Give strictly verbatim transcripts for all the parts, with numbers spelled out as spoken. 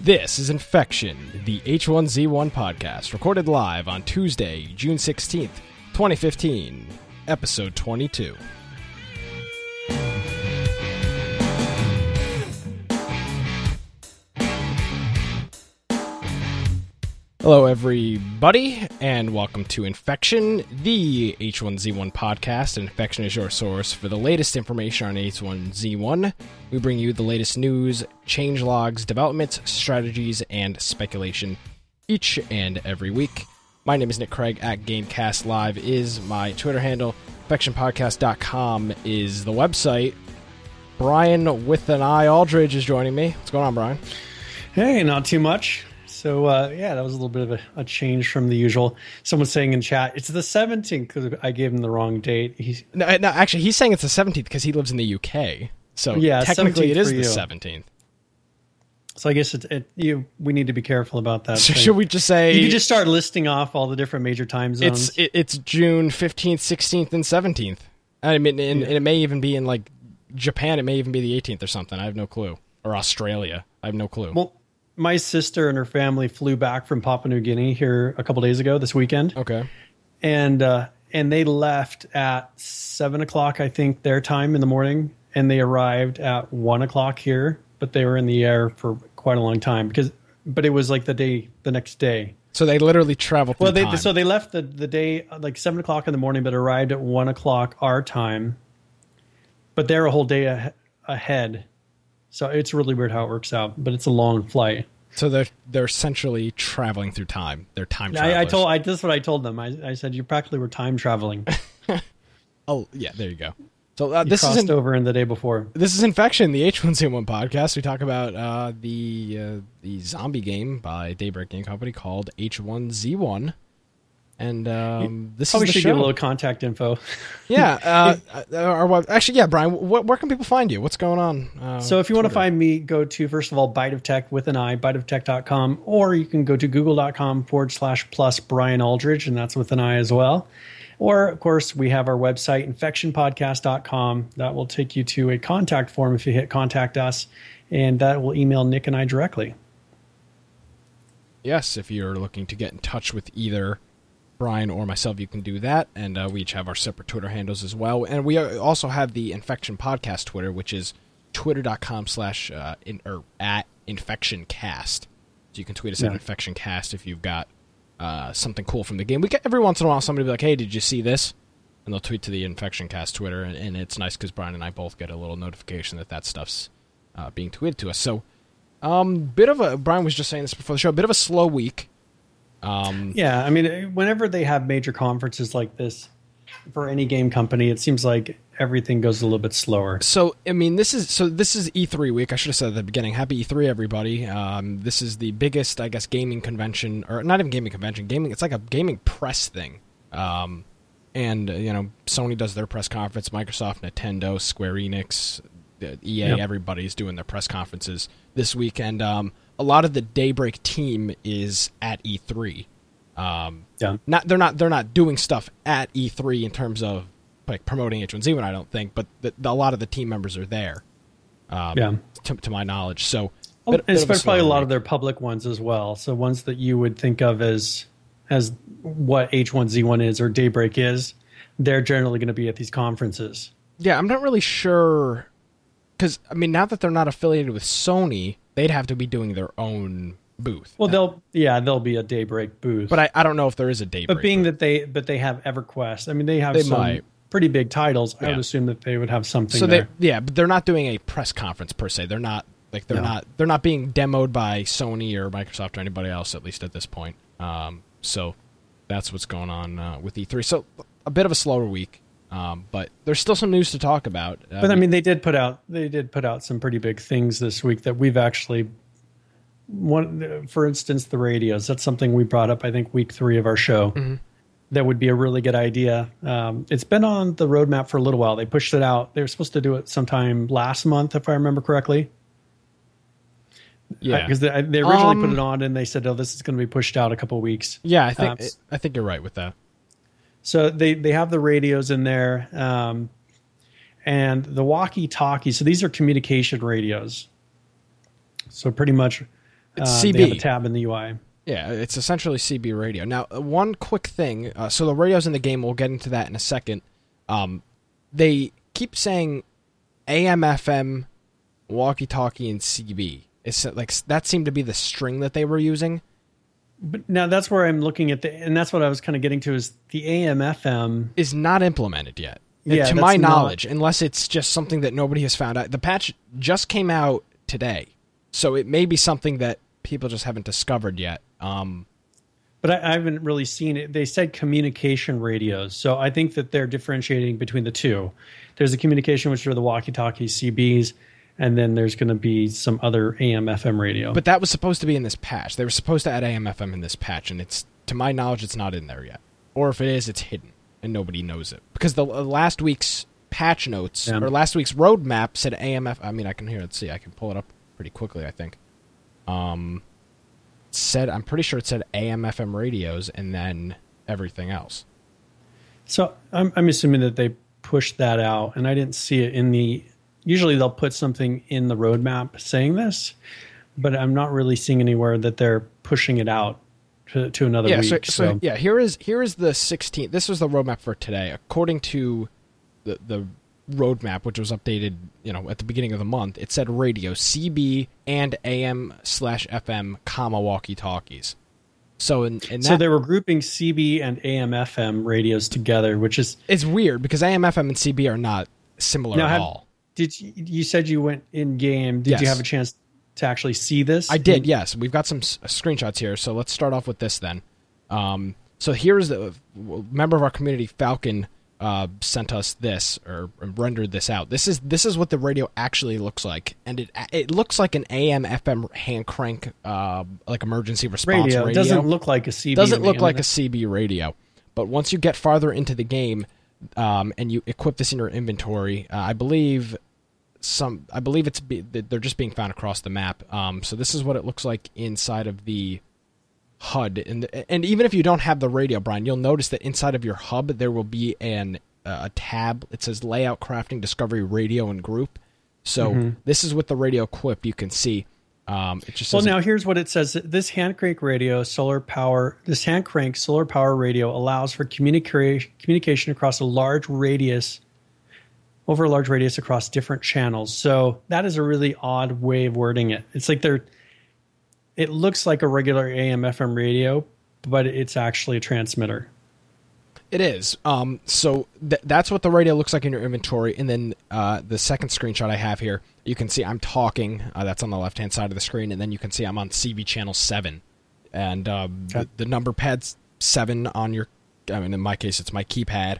This is Infection, the H one Z one podcast, recorded live on Tuesday, June sixteenth, twenty fifteen, episode twenty-two. Hello, everybody, and welcome to Infection, the H one Z one podcast. Infection is your source for the latest information on H one Z one. We bring you the latest news, changelogs, developments, strategies, and speculation each and every week. My name is Nick Craig. At Gamecast Live is my Twitter handle. infection podcast dot com is the website. Brian with an eye Aldridge is joining me. What's going on, Brian? Hey, not too much. So, uh, yeah, that was a little bit of a, a change from the usual. Someone's saying in chat, it's the seventeenth because I gave him the wrong date. He's, no, no, actually, he's saying it's the seventeenth because he lives in the U K. So, yeah, technically, it is the seventeenth. So, I guess it, it, you, we need to be careful about that. So should we just say... You could just start listing off all the different major time zones. It's it, it's June fifteenth, sixteenth, and seventeenth. I mean, and, yeah. and it may even be in, like, Japan. It may even be the eighteenth or something. I have no clue. Or Australia. I have no clue. Well... My sister and her family flew back from Papua New Guinea here a couple days ago, this weekend. Okay. And uh, and they left at seven o'clock, I think, their time in the morning. And they arrived at one o'clock here. But they were in the air for quite a long time. because But it was like the day, the next day. So they literally traveled through well, they, time. So they left the, the day, like seven o'clock in the morning, but arrived at one o'clock our time. But they're a whole day a- ahead. So it's really weird how it works out, but it's a long flight. So they're they're essentially traveling through time. They're time travelers. I, I told I that's what I told them. I, I said you practically were time traveling. Oh yeah, there you go. So uh, you this crossed is in, over in the day before. This is Infection, the H one Z one podcast. We talk about uh, the uh, the zombie game by Daybreak Game Company called H one Z one. And um, this Probably is the should show. give a little contact info. Yeah. Uh, our, actually, yeah, Brian, wh- where can people find you? What's going on? Uh, so if you want to find me, go to, first of all, Bite of Tech with an I, bite of tech dot com, or you can go to google.com forward slash plus Brian Aldridge, and that's with an I as well. Or, of course, we have our website, infection podcast dot com. That will take you to a contact form if you hit contact us, and that will email Nick and I directly. Yes, if you're looking to get in touch with either Brian or myself, you can do that, and uh, we each have our separate Twitter handles as well. And we also have the Infection Podcast Twitter, which is twitter.com slash uh, in, or at InfectionCast. So you can tweet us yeah. at InfectionCast if you've got uh, something cool from the game. We get, every once in a while, somebody will be like, hey, did you see this? And they'll tweet to the InfectionCast Twitter, and, and it's nice because Brian and I both get a little notification that that stuff's uh, being tweeted to us. So, um, bit of a, Brian was just saying this before the show, a bit of a slow week. Um, yeah, I mean, whenever they have major conferences like this for any game company, it seems like everything goes a little bit slower. So, I mean, this is so this is E three week. I should have said at the beginning, happy E three, everybody. Um, this is the biggest, I guess, gaming convention, or not even gaming convention, gaming. It's like a gaming press thing. Um, and, uh, you know, Sony does their press conference, Microsoft, Nintendo, Square Enix, E A, yep. Everybody's doing their press conferences this week. And um, a lot of the Daybreak team is at E three. Um, yeah. Not they're not they're not doing stuff at E three in terms of like promoting H one Z one, I don't think, but the, the, a lot of the team members are there. Um, yeah. To, to my knowledge, so oh, bit, it's bit probably a lot week. of their public ones as well. So ones that you would think of as as what H one Z one is or Daybreak is, they're generally going to be at these conferences. Yeah, I'm not really sure. Because, I mean, now that they're not affiliated with Sony, they'd have to be doing their own booth. Well, they'll yeah, there'll be a Daybreak booth. But I, I don't know if there is a Daybreak But being booth. that they but they have EverQuest, I mean, they have they some might. pretty big titles. Yeah. I would assume that they would have something so there. They, yeah, but they're not doing a press conference per se. They're not like they're No. not they're not being demoed by Sony or Microsoft or anybody else, at least at this point. Um, so that's what's going on uh, with E three. So a bit of a slower week. Um, but there's still some news to talk about. Uh, but I mean, they did put out they did put out some pretty big things this week that we've actually. One, for instance, the radios. That's something we brought up. I think week three of our show. Mm-hmm. That would be a really good idea. Um, it's been on the roadmap for a little while. They pushed it out. They were supposed to do it sometime last month, if I remember correctly. Yeah, because they, they originally um, put it on and they said, "Oh, this is going to be pushed out a couple of weeks." Yeah, I think uh, I think you're right with that. So they, they have the radios in there, um, and the walkie-talkie. So these are communication radios. So pretty much It's uh, C B. They have a tab in the U I. Yeah, it's essentially C B radio. Now, one quick thing. Uh, so the radios in the game, we'll get into that in a second. Um, they keep saying A M, F M, walkie-talkie, and C B. It's like that seemed to be the string that they were using. But now that's where I'm looking at the, and that's what I was kind of getting to is the A M F M is not implemented yet. Yeah, to my not, knowledge, unless it's just something that nobody has found out. The patch just came out today, so it may be something that people just haven't discovered yet. Um, but I, I haven't really seen it. They said communication radios, so I think that they're differentiating between the two. There's the communication, which are the walkie-talkie C Bs, and then there's going to be some other A M F M radio. But that was supposed to be in this patch. They were supposed to add A M F M in this patch, and it's, to my knowledge, it's not in there yet. Or if it is, it's hidden, and nobody knows it. Because the uh, last week's patch notes, yeah. or last week's roadmap said A M F... I mean, I can hear it. See, I can pull it up pretty quickly, I think. Um, said I'm pretty sure it said A M F M radios, and then everything else. So I'm, I'm assuming that they pushed that out, and I didn't see it in the... Usually they'll put something in the roadmap saying this, but I'm not really seeing anywhere that they're pushing it out to, to another yeah, week. So, so. so yeah, here is here is the sixteenth. This was the roadmap for today, according to the the roadmap, which was updated, you know, at the beginning of the month. It said radio, C B, and A M slash F M, comma walkie talkies. So in, in that, so they were grouping C B and A M F M radios together, which is it's weird because A M F M and C B are not similar now, at have, all. Did you, you said you went in game? Did yes. you have a chance to actually see this? I did. Yes, we've got some s- screenshots here. So let's start off with this then. Um, so here's the member of our community, Falcon, uh, sent us this or rendered this out. This is this is what the radio actually looks like, and it it looks like an A M F M hand crank, uh, like emergency response radio. radio. It doesn't look like a C B. Doesn't look radio. like a C B radio. But once you get farther into the game, um, and you equip this in your inventory, uh, I believe. Some, I believe it's be, they're just being found across the map. Um, so this is what it looks like inside of the H U D, and and even if you don't have the radio, Brian, you'll notice that inside of your hub there will be an uh, a tab. It says Layout, Crafting, Discovery, Radio, and Group. So mm-hmm. this is with the radio equipped. You can see. Um, it just well, says now here's what it says: this hand crank radio, solar power. This hand crank solar power radio allows for communication communication across a large radius. over a large radius across different channels. So that is a really odd way of wording it. It's like they're, it looks like a regular A M F M radio, but it's actually a transmitter. It is. Um, so th- that's what the radio looks like in your inventory. And then uh, the second screenshot I have here, you can see I'm talking. Uh, that's on the left-hand side of the screen. And then you can see I'm on C B channel seven. And um, okay. the, the number pad's seven on your, I mean, in my case, it's my keypad.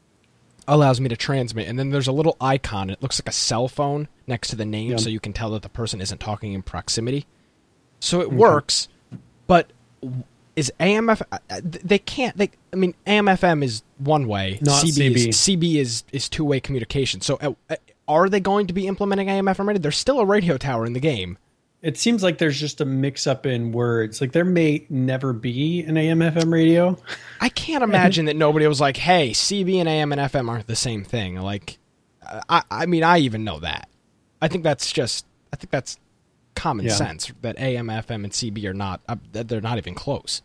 Allows me to transmit, and then there's a little icon. It looks like a cell phone next to the name, yep. so you can tell that the person isn't talking in proximity. So it okay. works, but is A M F? They can't. They, I mean, A M F M is one way. Not C B. C B. Is, C B is is two way communication. So uh, are they going to be implementing A M F M radio? There's still a radio tower in the game. It seems like there's just a mix-up in words. Like there may never be an A M F M radio. I can't imagine that nobody was like, hey, C B and A M and F M aren't the same thing. Like, I, I mean, I even know that. I think that's just, I think that's common yeah. sense that A M, F M, and C B are not, uh, they're not even close.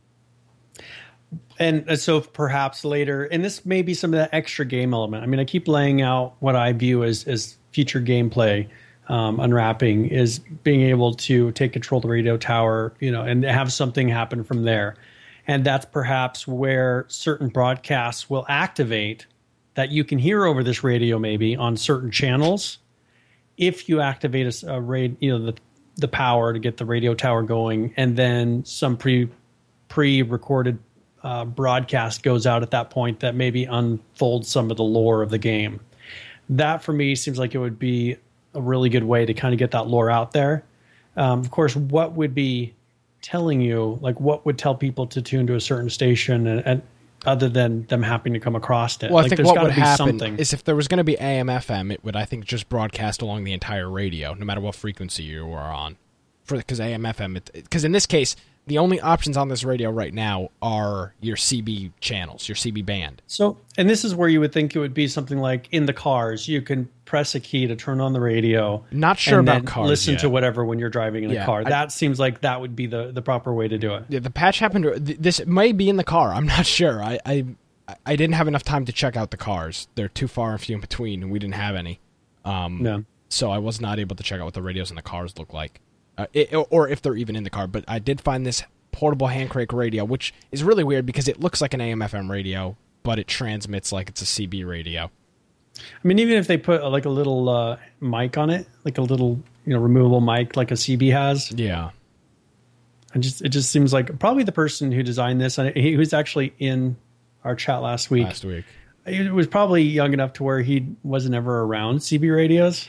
And so perhaps later, and this may be some of that extra game element. I mean, I keep laying out what I view as, as future gameplay. Um, unwrapping is being able to take control of the radio tower, you know, and have something happen from there. And that's perhaps where certain broadcasts will activate that you can hear over this radio maybe on certain channels. If you activate a, a radio, you know, the, the power to get the radio tower going, and then some pre, pre-recorded uh, broadcast goes out at that point that maybe unfolds some of the lore of the game. That for me seems like it would be a really good way to kind of get that lore out there. Um, of course, what would be telling you, like what would tell people to tune to a certain station and, and other than them happening to come across it? Well, I like, think what would happen something. is if there was going to be A M F M, it would, I think, just broadcast along the entire radio, no matter what frequency you were on. For Because A M F M, because in this case, the only options on this radio right now are your C B channels, your C B band. So, and this is where you would think it would be something like in the cars. You can press a key to turn on the radio. Not sure and about then cars listen yet. to whatever when you're driving in Yeah, a car. I- That seems like that would be the, the proper way to do it. Yeah, the patch happened to, th- this may be in the car. I'm not sure. I, I I didn't have enough time to check out the cars. They're too far and few in between, and we didn't have any. Um, No. So I was not able to check out what the radios in the cars look like, uh, it, or if they're even in the car. But I did find this portable hand crank radio, which is really weird because it looks like an A M F M radio, but it transmits like it's a C B radio. I mean, even if they put uh, like a little uh, mic on it, like a little you know removable mic, like a C B has, Yeah. it just it just seems like probably the person who designed this, and he was actually in our chat last week. Last week. He was probably young enough to where he wasn't ever around C B radios.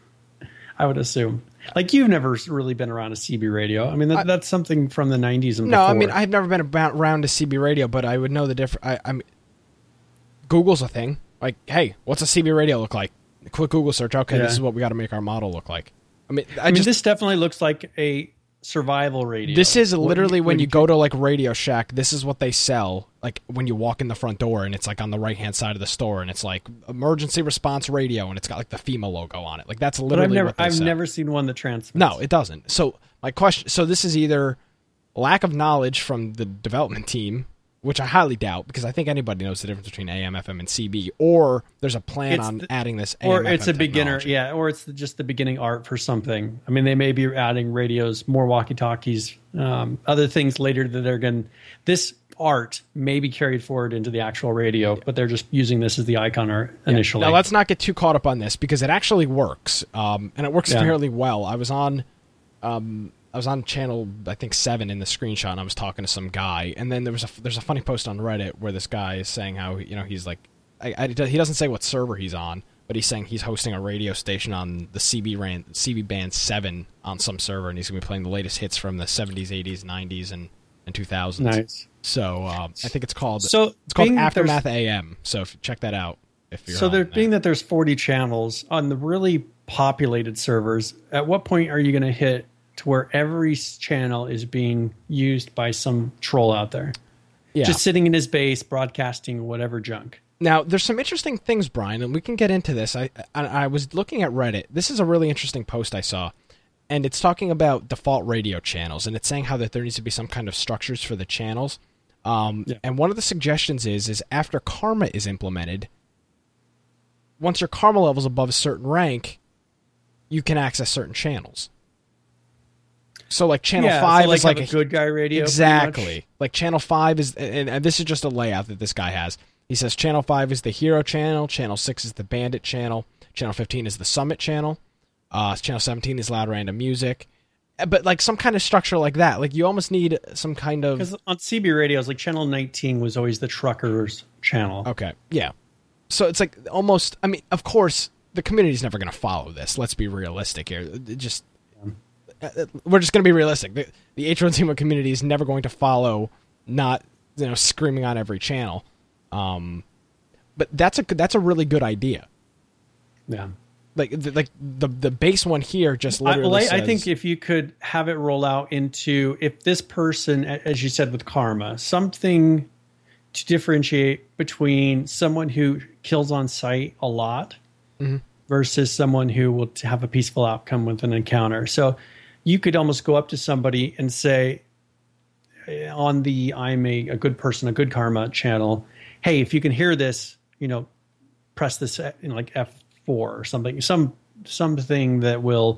I would assume. Like you've never really been around a C B radio. I mean, that, I, that's something from the nineties and no, before. I mean I've never been about, around a C B radio, but I would know the difference. I, I mean, Google's a thing. Like, hey, what's a C B radio look like? A quick Google search. Okay, Yeah. this is what we got to make our model look like. I mean, I, I mean, just this definitely looks like a survival radio. this is literally What- when what you go to like Radio Shack. This is what they sell. Like when you walk in the front door, and it's like on the right hand side of the store, and it's like emergency response radio, and it's got like the FEMA logo on it. Like that's But literally I've never, what they I've sell. never seen one that transmits. No, it doesn't. So my question, so this is either lack of knowledge from the development team, which I highly doubt because I think anybody knows the difference between A M, F M, and C B, or there's a plan It's on the- adding this A M, or F M it's a beginner, technology. yeah, or it's just the beginning art for something. I mean, they may be adding radios, more walkie-talkies, um, other things later that they're going. This art may be carried forward into the actual radio, but they're just using this as the icon art initially. Now let's not get too caught up on this because it actually works, um, and it works Yeah. fairly well. I was on, um, I was on channel I think seven in the screenshot, and I was talking to some guy, and then there was a there's a funny post on Reddit where this guy is saying how you know he's like, I, I, he doesn't say what server he's on, but he's saying he's hosting a radio station on the C B ran C B band seven on some server, and he's gonna be playing the latest hits from the seventies, eighties, nineties, and and two thousands. Nice. So um, I think it's called So it's called being that there's- Aftermath A M. So if, check that out if you're So there, on being that there's forty channels on the really populated servers, at what point are you going to hit to where every s- channel is being used by some troll out there, yeah. just sitting in his base broadcasting whatever junk? Now, there's some interesting things, Brian, and we can get into this. I, I I was looking at Reddit. This is a really interesting post I saw, and it's talking about default radio channels, and it's saying how that there needs to be some kind of structures for the channels. Um, Yeah. And one of the suggestions is is after Karma is implemented, once your Karma level is above a certain rank, you can access certain channels. So, like channel yeah, five so like is like have a good guy radio. pretty exactly much. like channel five is, and, and this is just a layout that this guy has. He says channel five is the hero channel, channel six is the bandit channel, channel fifteen is the summit channel, uh, channel seventeen is loud random music, but like some kind of structure like that. Like you almost need some kind of Because on C B radios, like channel nineteen was always the truckers channel. okay, yeah. So it's like almost. I mean, of course, the community's never going to follow this. Let's be realistic here. It just uh, we're just going to be realistic. The, the H one Z one community is never going to follow not you know screaming on every channel. Um, but that's a that's a really good idea. Yeah. Like the, like the the base one here just I, literally well, I, says, I think if you could have it roll out into, if this person, a- as you said with Karma, something to differentiate between someone who kills on sight a lot Mm-hmm. versus someone who will t- have a peaceful outcome with an encounter. So you could almost go up to somebody and say, eh, on the I'm a, a good person, a good Karma channel, hey, if you can hear this, you know, press this uh, in like F four or something, some something that will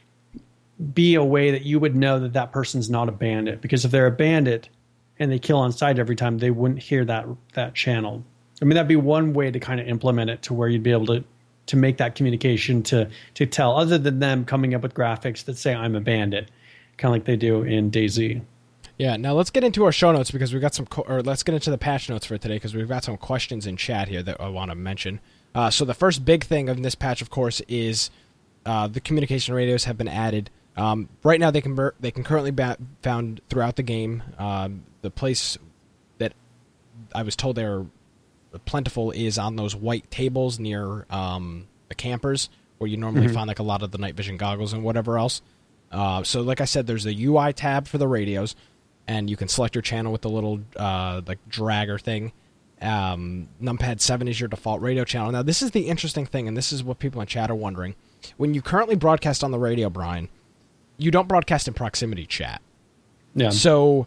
be a way that you would know that that person's not a bandit. Because if they're a bandit and they kill on sight every time, they wouldn't hear that that channel. I mean, that'd be one way to kind of implement it to where you'd be able to to make that communication to to tell, other than them coming up with graphics that say I'm a bandit, kind of like they do in DayZ. Yeah, now let's get into our show notes because we've got some, co- or let's get into the patch notes for today because we've got some questions in chat here that I want to mention. Uh, so the first big thing of this patch, of course, is uh, the communication radios have been added. Um, right now, they can ber- they can currently be found throughout the game. Um, the place that I was told they're plentiful is on those white tables near um, the campers, where you normally Mm-hmm. find like a lot of the night vision goggles and whatever else. Uh, so, like I said, there's a U I tab for the radios. and you can select your channel with the little uh, like dragger thing. Um, Numpad seven is your default radio channel. Now, this is the interesting thing, and this is what people in chat are wondering. When you currently broadcast on the radio, Brian, you don't broadcast in proximity chat. Yeah. So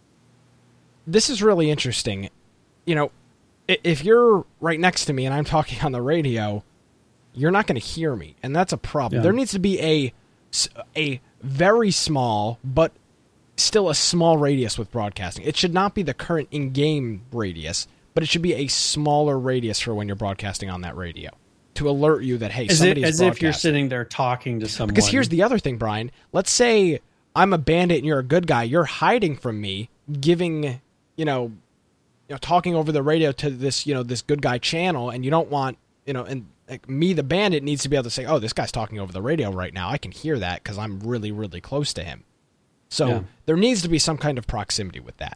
this is really interesting. You know, if you're right next to me and I'm talking on the radio, you're not going to hear me, and that's a problem. Yeah. There needs to be a, a very small, but still a small radius with broadcasting. It should not be the current in-game radius, but it should be a smaller radius for when you're broadcasting on that radio to alert you that, hey, as somebody it, is As if you're sitting there talking to someone. Because here's the other thing, Brian. Let's say I'm a bandit and you're a good guy. You're hiding from me, giving, you know, you know, talking over the radio to this, you know, this good guy channel, and you don't want, you know, and like me, the bandit, needs to be able to say, oh, this guy's talking over the radio right now. I can hear that because I'm really, really close to him. So Yeah. there needs to be some kind of proximity with that.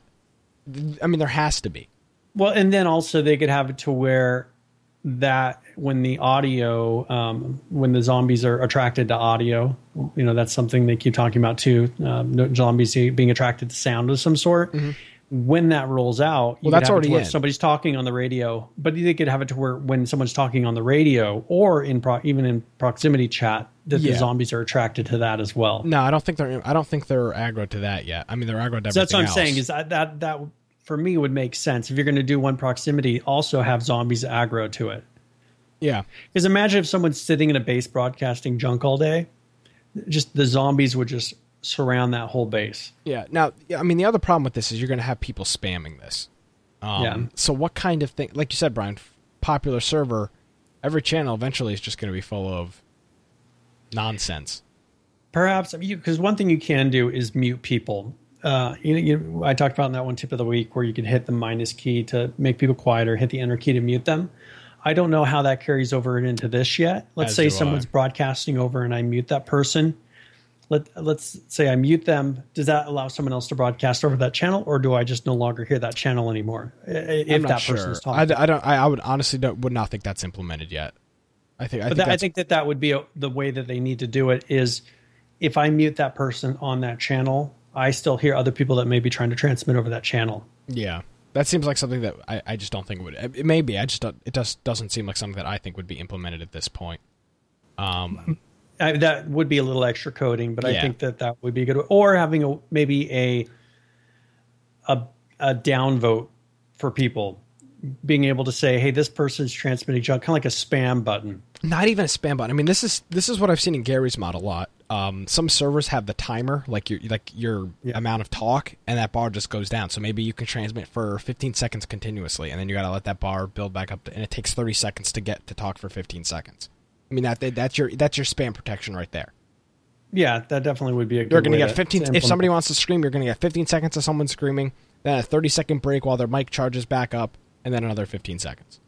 I mean, there has to be. Well, and then also they could have it to where that when the audio, um, when the zombies are attracted to audio, you know, that's something they keep talking about too. Um, zombies being attracted to sound of some sort. Mm-hmm. When that rolls out, you well, that's could have already it to where in. Somebody's talking on the radio, but they could have it to where when someone's talking on the radio or in pro- even in proximity chat, that Yeah. the zombies are attracted to that as well. No, I don't think they're. I don't think they're aggro to that yet. I mean, they're aggro to everything So that's what I'm else. saying is that that that for me would make sense if you're going to do one proximity, also have zombies aggro to it. Yeah. Because imagine if someone's sitting in a base broadcasting junk all day, just the zombies would just surround that whole base. Yeah. Now, I mean, the other problem with this is you're going to have people spamming this. Um, Yeah. So what kind of thing, like you said, Brian, popular server, every channel eventually is just going to be full of nonsense. Perhaps, because one thing you can do is mute people. Uh, you, you, I talked about in that one tip of the week where you could hit the minus key to make people quieter, hit the enter key to mute them. I don't know how that carries over into this yet. Let's As say do someone's I. broadcasting over and I mute that person. Let, let's say I mute them. Does that allow someone else to broadcast over that channel, or do I just no longer hear that channel anymore if I'm not that sure. person is I, talking? I don't. I, I would honestly don't, would not think that's implemented yet. I think. I But think, that, I that's, think that that would be a, the way that they need to do it is if I mute that person on that channel, I still hear other people that may be trying to transmit over that channel. Yeah, that seems like something that I, I just don't think would. It may be. I just don't, it just doesn't seem like something that I think would be implemented at this point. Um, I, that would be a little extra coding, but Yeah. I think that that would be good. Or having a maybe a a a downvote for people, being able to say, "Hey, this person's transmitting junk," kind of like a spam button. Not even a spam button. I mean, this is this is what I've seen in Gary's mod a lot. Um, some servers have the timer, like your like your Yeah. amount of talk, and that bar just goes down. So maybe you can transmit for fifteen seconds continuously, and then you got to let that bar build back up, to, and it takes thirty seconds to get to talk for fifteen seconds. I mean, that that's your that's your spam protection right there. Yeah, that definitely would be a good You're going to way get fifteen. to If implement. somebody wants to scream, you're going to get fifteen seconds of someone screaming, then a thirty second break while their mic charges back up, and then another fifteen seconds.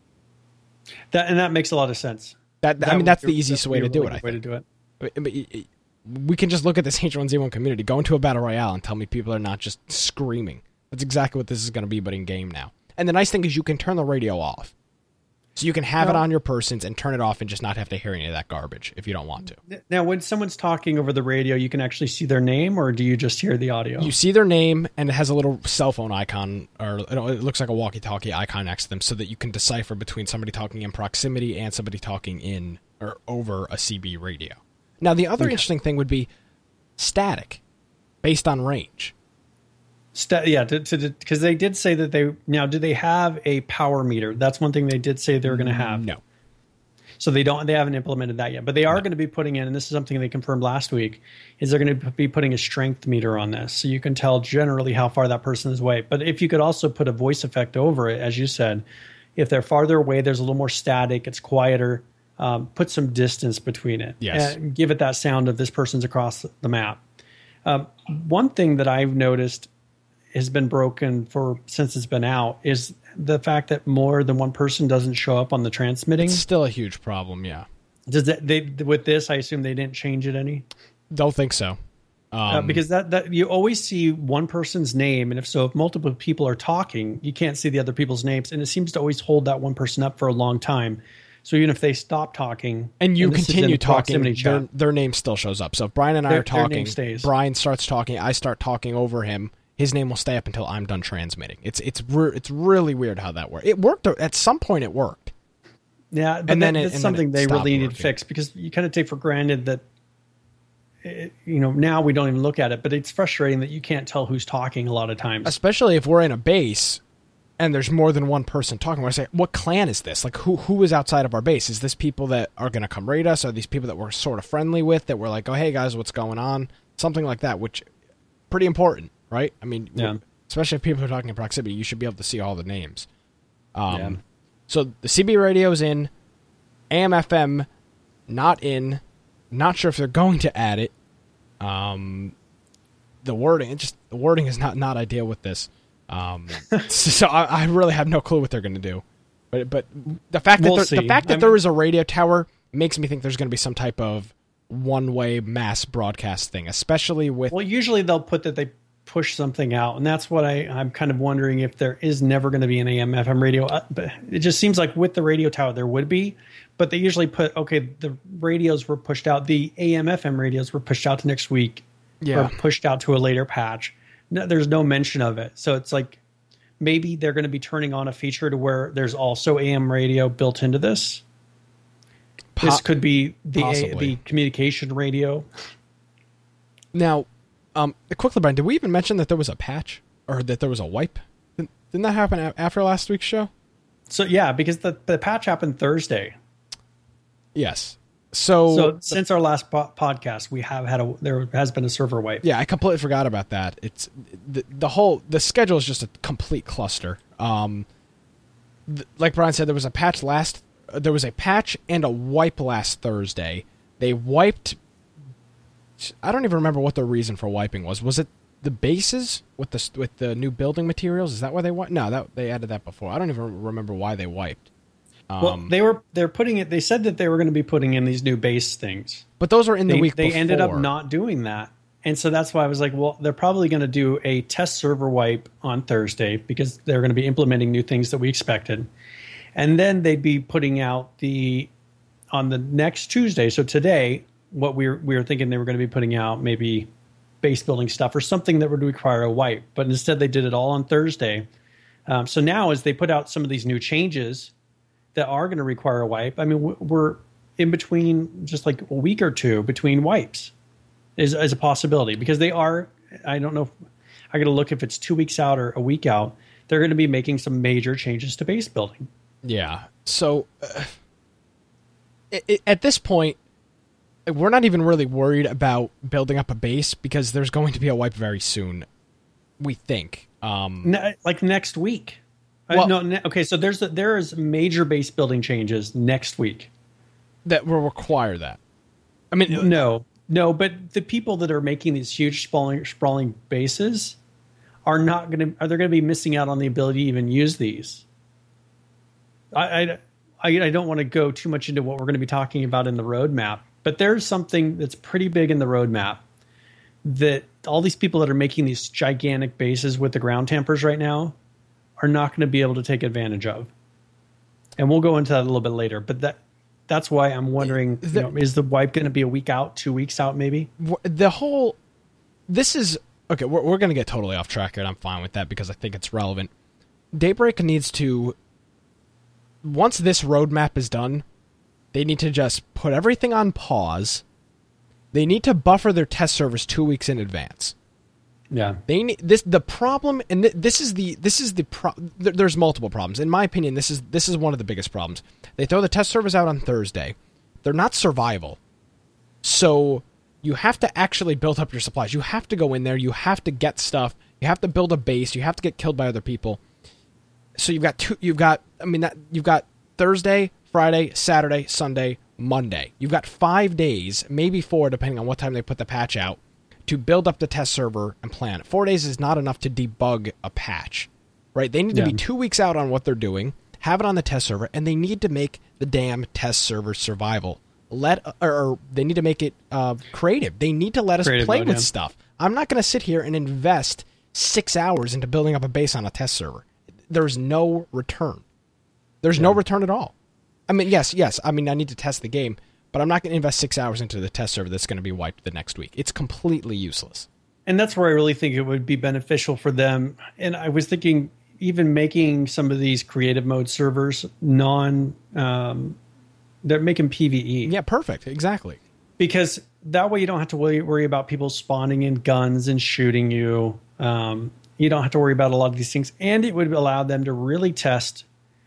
that, and that makes a lot of sense. That, That I mean, would that's be- the easiest that way would to be a do it. really I good way to think. do it. But- but it- it- we can just look at this H one Z one community. Go into a battle royale and tell me people are not just screaming. That's exactly what this is going to be, but in game now. And the nice thing is you can turn the radio off. So you can have it Well- on your persons and turn it off and just not have to hear any of that garbage if you don't want to. Now, when someone's talking over the radio, you can actually see their name, or do you just hear the audio? You see their name, and it has a little cell phone icon, or it looks like a walkie-talkie icon next to them, so that you can decipher between somebody talking in proximity and somebody talking in or over a C B radio. Now, the other Okay. interesting thing would be static, based on range. Sta- yeah, because they did say that they now do they have a power meter? That's one thing they did say they were going to have. No. So they don't. They haven't implemented that yet, but they are going to be putting in, and this is something they confirmed last week, is they're going to be putting a strength meter on this, so you can tell generally how far that person is away. But if you could also put a voice effect over it, as you said, if they're farther away, there's a little more static. It's quieter. Um, put some distance between it. Yes. And give it that sound of this person's across the map. Um, one thing that I've noticed has been broken for since it's been out is the fact that more than one person doesn't show up on the transmitting. It's still a huge problem, yeah. Does that they with this? I assume they didn't change it any, Don't think so. Um, uh, because that that you always see one person's name, and if so, if multiple people are talking, you can't see the other people's names, and it seems to always hold that one person up for a long time. So even if they stop talking and you this is in continue talking, proximity chat, their, their name still shows up. So if Brian and I Their- are their name talking, stays. Brian starts talking, I start talking over him, his name will stay up until I'm done transmitting. It's it's re- it's really weird how that worked. It worked at some point. It worked. Yeah, but and that, then it, that's and something then it they really stopped need working. to fix, because you kind of take for granted that, it, you know, now we don't even look at it, but it's frustrating that you can't tell who's talking a lot of times. Especially if we're in a base and there's more than one person talking. Where I say, what clan is this? Like, who who is outside of our base? Is this people that are going to come raid us? Are these people that we're sort of friendly with, that we're like, oh, hey, guys, what's going on? Something like that, which pretty important, right? I mean, Yeah. especially if people are talking in proximity, you should be able to see all the names. Um, Yeah. So the C B radio's in, A M F M not in. Not sure if they're going to add it. Um, the wording, it just the wording is not, not ideal with this. Um, so I, I really have no clue what they're going to do. But but the fact that We'll there, see. the fact that I there mean- is a radio tower makes me think there's going to be some type of one-way mass broadcast thing, especially with Well, usually they'll put that they push something out, and that's what I, I'm kind of wondering if there is never going to be an A M F M radio. Uh, but it just seems like with the radio tower there would be, but they usually put, okay, the radios were pushed out, the A M F M radios were pushed out to next week, Yeah. or pushed out to a later patch. No, there's no mention of it, so it's like maybe they're going to be turning on a feature to where there's also A M radio built into this. Po- This could be the possibly. the communication radio. Now, um, quickly, Brian, did we even mention that there was a patch or that there was a wipe? Didn't, didn't that happen a- after last week's show? So yeah, because the, the patch happened Thursday. Yes. So, So since our last po- podcast, we have had a there has been a server wipe. yeah, I completely forgot about that. It's the, the whole the schedule is just a complete cluster. Um, th- like Brian said, there was a patch last. Uh, there was a patch and a wipe last Thursday. They wiped. I don't even remember what the reason for wiping was. Was it the bases with the with the new building materials? Is that why they wiped? No, that they added that before. I don't even remember why they wiped. Um, Well, they were they're putting it. They said that they were going to be putting in these new base things. but those are in the They, week they before. ended up not doing that, and so that's why I was like, well, they're probably going to do a test server wipe on Thursday because they're going to be implementing new things that we expected, and then they'd be putting out the on the next Tuesday. So today, what we were, we were thinking they were going to be putting out maybe base building stuff or something that would require a wipe, but instead they did it all on Thursday. Um, so now, as they put out some of these new changes that are going to require a wipe, I mean, w- we're in between just like a week or two between wipes is, is a possibility, because they are, I don't know, if, I got to look if it's two weeks out or a week out. They're going to be making some major changes to base building. Yeah. So uh, it, it, at this point, we're not even really worried about building up a base because there's going to be a wipe very soon. We think. Um, Ne- like next week. Well- uh, no, ne- okay, so there's a, there is major base building changes next week. that will require that. I mean, No, no, but the people that are making these huge sprawling, sprawling bases are not going to, are they going to be missing out on the ability to even use these? I, I, I I don't want to go too much into what we're going to be talking about in the roadmap, but there's something that's pretty big in the roadmap that all these people that are making these gigantic bases with the ground tampers right now are not going to be able to take advantage of. And we'll go into that a little bit later, but that that's why I'm wondering, you The- know, is the wipe going to be a week out, two weeks out, maybe? wh- the whole this is okay. We're, we're going to get totally off track here, and I'm fine with that because I think it's relevant. Daybreak needs to, once this roadmap is done, they need to just put everything on pause. They need to buffer their test servers two weeks in advance. Yeah. They need this. The problem, and th- this is the this is the pro- there, there's multiple problems. In my opinion, this is this is one of the biggest problems. They throw the test servers out on Thursday. They're not survival, so you have to actually build up your supplies. You have to go in there. You have to get stuff. You have to build a base. You have to get killed by other people. So you've got two. You've got. I mean, that you've got Thursday, Friday, Saturday, Sunday, Monday. You've got five days, maybe four, depending on what time they put the patch out, to build up the test server and plan. Four days is not enough to debug a patch, right? They need to Yeah. be two weeks out on what they're doing, have it on the test server, and they need to make the damn test server survival. Let or, or they need to make it uh, creative. They need to let us Creative play mode, with yeah. stuff. I'm not going to sit here and invest six hours into building up a base on a test server. There's no return. There's no return at all. I mean, yes, yes. I mean, I need to test the game, but I'm not going to invest six hours into the test server that's going to be wiped the next week. It's completely useless. and that's where I really think it would be beneficial for them. And I was thinking even making some of these creative mode servers non, um, they're making PvE. Yeah, perfect. Exactly. Because that way you don't have to worry, worry about people spawning in guns and shooting you. Um, you don't have to worry about a lot of these things. And it would allow them to really test,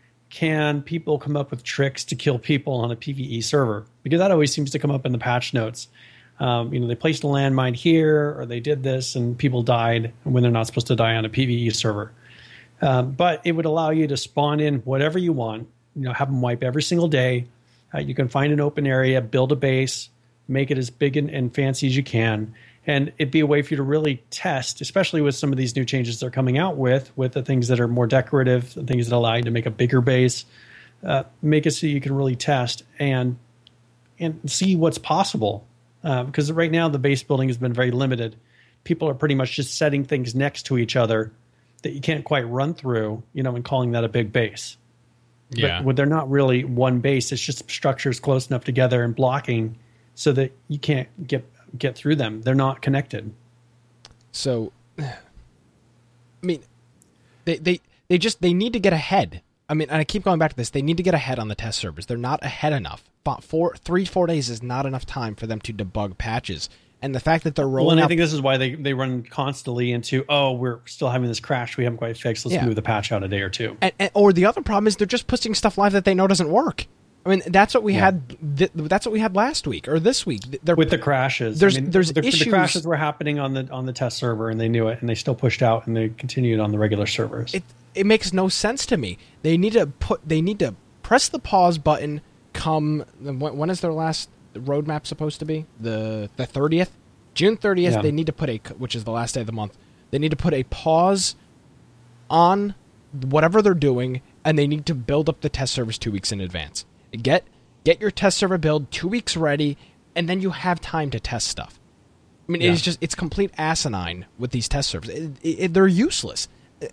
can people come up with tricks to kill people on a PvE server? Because that always seems to come up in the patch notes. Um, you know, they placed a landmine here, or they did this, and people died when they're not supposed to die on a PvE server. Um, but it would allow you to spawn in whatever you want. You know, have them wipe every single day. Uh, you can find an open area, build a base, make it as big and, and fancy as you can, and it'd be a way for you to really test, especially with some of these new changes they're coming out with, with the things that are more decorative, the things that allow you to make a bigger base, uh, make it so you can really test and and see what's possible. Uh, because right now the base building has been very limited. People are pretty much just setting things next to each other that you can't quite run through, you know, and calling that a big base. Yeah. But they're not really one base. It's just structures close enough together and blocking so that you can't get get through them. They're not connected. So, I mean, they they they just they need to get ahead. I mean, and I keep going back to this. They need to get ahead on the test servers. They're not ahead enough. Four, three, four days is not enough time for them to debug patches. And the fact that they're rolling well, and out, I think this is why they, they run constantly into, oh, we're still having this crash we haven't quite fixed. Let's Yeah. move the patch out a day or two. and, and, or the other problem is they're just pushing stuff live that they know doesn't work. I mean, that's what we Yeah. had. Th- that's what we had last week or this week. They're, With the crashes, There's- I mean, there's the, issues- the crashes were happening on the on the test server, and they knew it, and they still pushed out, and they continued on the regular servers. it it makes no sense to me. They need to put. They need to press the pause button. Come when, when is their last roadmap supposed to be? The the thirtieth, June thirtieth. Yeah. They need to put a, which is the last day of the month. They need to put a pause on whatever they're doing, and they need to build up the test servers two weeks in advance. Get get your test server build two weeks ready, and then you have time to test stuff. I mean, Yeah. it's just it's complete asinine with these test servers. It, it, they're useless.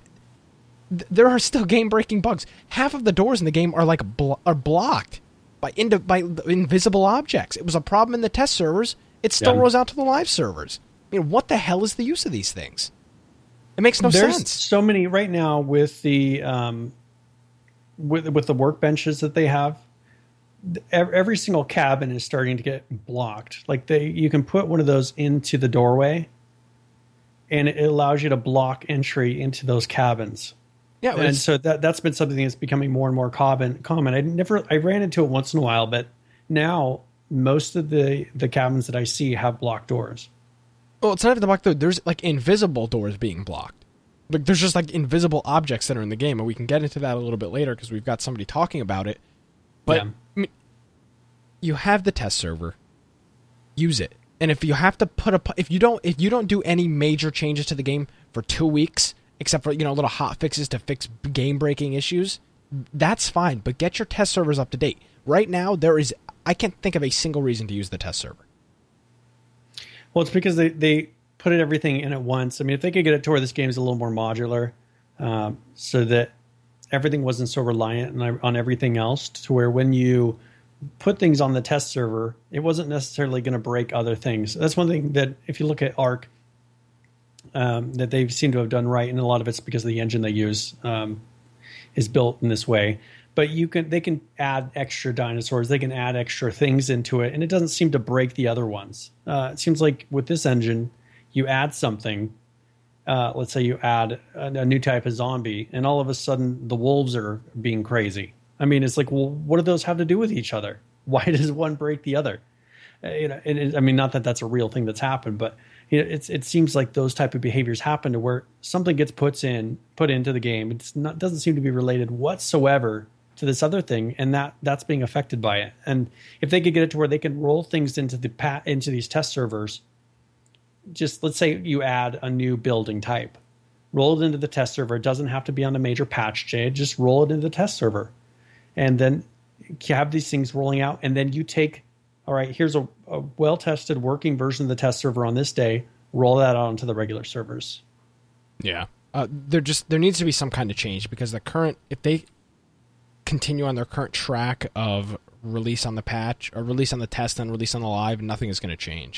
There are still game-breaking bugs. Half of the doors in the game are like blo- are blocked by ind- by invisible objects. It was a problem in the test servers. It still Yeah. rolls out to the live servers. I mean, what the hell is the use of these things? It makes no There's sense. so many right now with the um, with with the workbenches that they have. ev- Every single cabin is starting to get blocked. Like they, you can put one of those into the doorway, and it allows you to block entry into those cabins. Yeah, And it's- so that that's been something that's becoming more and more common. Common. I never, I ran into it once in a while, but now most of the the cabins that I see have blocked doors. well, it's not even the block door. There's like invisible doors being blocked. Like there's just like invisible objects that are in the game, and we can get into that a little bit later because we've got somebody talking about it. But Yeah. I mean, you have the test server, use it, and if you have to put a, if you don't, if you don't do any major changes to the game for two weeks, except for you know little hot fixes to fix game breaking issues, that's fine. But get your test servers up to date. Right now, there is I can't think of a single reason to use the test server. Well, it's because they, they put it everything in at once. I mean, if they could get it to where this game is a little more modular, um, so that everything wasn't so reliant on, on everything else, to where when you put things on the test server, it wasn't necessarily going to break other things. That's one thing that if you look at Arc, um, that they seem to have done right, and a lot of it's because the engine they use um, is built in this way. But you can they can add extra dinosaurs, they can add extra things into it, and it doesn't seem to break the other ones. Uh, it seems like with this engine, you add something. Uh, let's say you add a, a new type of zombie, and all of a sudden the wolves are being crazy. I mean, it's like, well, what do those have to do with each other? Why does one break the other? Uh, you know, and it, I mean, not that that's a real thing that's happened, but you know, it's it seems like those type of behaviors happen to where something gets put in put into the game. It's not doesn't seem to be related whatsoever to this other thing, and that that's being affected by it. And if they could get it to where they can roll things into the pa- into these test servers, just let's say you add a new building type, roll it into the test server. It doesn't have to be on a major patch, Jay. Just roll it into the test server, and then you have these things rolling out. And then you take, all right, here's a, a well-tested working version of the test server on this day. Roll that out onto the regular servers. Yeah, uh, there just there needs to be some kind of change because the current if they continue on their current track of release on the patch or release on the test and release on the live, nothing is going to change.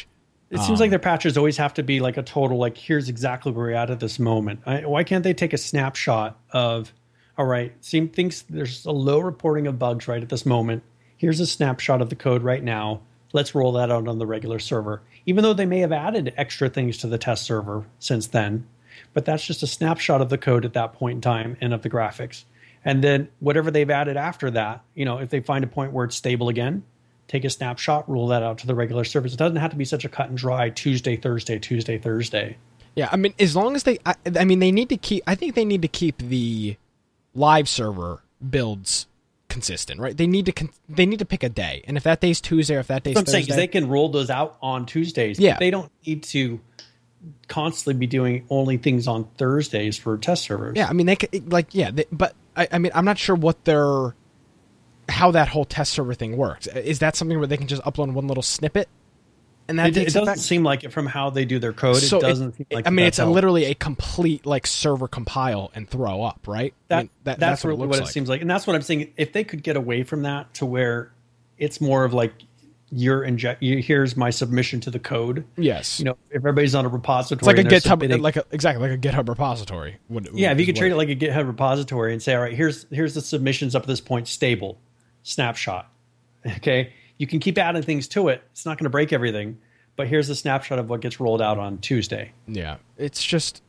It seems um, like their patches always have to be like a total, like, here's exactly where we're at at this moment. I, why can't they take a snapshot of, all right, seem thinks there's a low reporting of bugs right at this moment. Here's a snapshot of the code right now. Let's roll that out on the regular server. Even though they may have added extra things to the test server since then, but that's just a snapshot of the code at that point in time and of the graphics. And then whatever they've added after that, you know, if they find a point where it's stable again, take a snapshot, roll that out to the regular service. It doesn't have to be such a cut and dry Tuesday, Thursday, Tuesday, Thursday. Yeah, I mean, as long as they, I, I mean, they need to keep, I think they need to keep the live server builds consistent, right? They need to, con- they need to pick a day. And if that day's Tuesday or if that day's That's what I'm Thursday. saying, they can roll those out on Tuesdays. Yeah. But they don't need to constantly be doing only things on Thursdays for test servers. Yeah, I mean, they could, like, yeah, they, but I, I mean, I'm not sure what their, how that whole test server thing works. Is that something where they can just upload one little snippet? And that it, takes it doesn't effect? seem like it from how they do their code. So it doesn't it, seem like I mean, that's it's a, how, literally a complete like server compile and throw up, right? That, I mean, that that's, that's what, really it, what it like. seems like. And that's what I'm saying. If they could get away from that to where it's more of like your inject, you, here's my submission to the code. Yes. You know, if everybody's on a repository, It's like a and they're GitHub, submitting- like a, exactly like a GitHub repository. Would, yeah, if you could what- treat it like a GitHub repository and say, all right, here's here's the submissions up to this point, stable, snapshot. Okay, you can keep adding things to it. It's not going to break everything, but here's a snapshot of what gets rolled out on Tuesday. Yeah, it's just,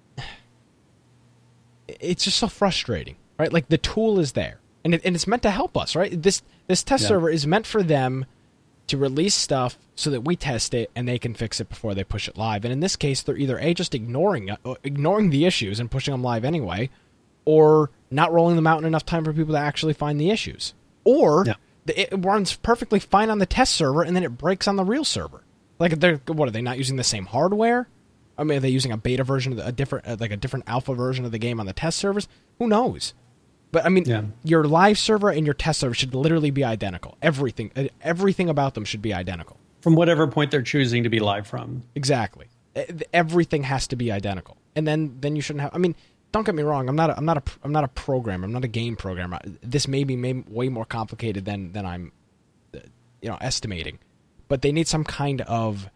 it's just so frustrating, right? Like the tool is there, and it, and it's meant to help us, right? This this test Yeah. server is meant for them to release stuff so that we test it and they can fix it before they push it live. And in this case, they're either a just ignoring it, ignoring the issues and pushing them live anyway, or not rolling them out in enough time for people to actually find the issues, or. Yeah. It runs perfectly fine on the test server, and then it breaks on the real server. Like, they're what are they not using the same hardware? I mean, are they using a beta version of the, a different, like a different alpha version of the game on the test servers? Who knows? But I mean, Yeah. your live server and your test server should literally be identical. Everything, everything about them should be identical. From whatever point they're choosing to be live from. Exactly, everything has to be identical, and then then you shouldn't have. I mean. Don't get me wrong. I'm not. A, I'm not a. I'm not a programmer. I'm not a game programmer. This may be may, way more complicated than than I'm, you know, estimating. But they need some kind of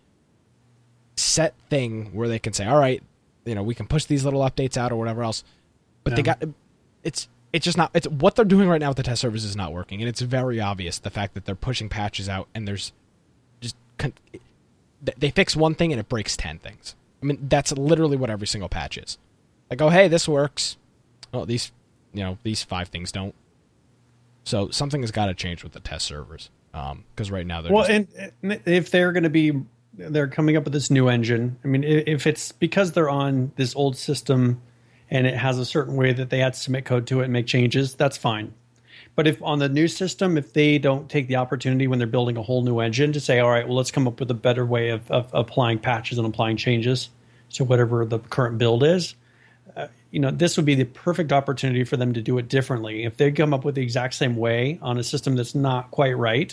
set thing where they can say, all right, you know, we can push these little updates out or whatever else. But Yeah. they got. It's it's just not. It's what they're doing right now with the test servers is not working, and it's very obvious the fact that they're pushing patches out and there's just they fix one thing and it breaks ten things. I mean, that's literally what every single patch is. Like, oh, hey, this works. Oh, these, you know, these five things don't. So something has got to change with the test servers, because um, right now they're well, just... and, and if they're going to be, they're coming up with this new engine. I mean, if it's because they're on this old system and it has a certain way that they had to submit code to it and make changes, that's fine. But if on the new system, if they don't take the opportunity when they're building a whole new engine to say, all right, well, let's come up with a better way of, of applying patches and applying changes to whatever the current build is, uh, you know, this would be the perfect opportunity for them to do it differently. If they come up with the exact same way on a system that's not quite right,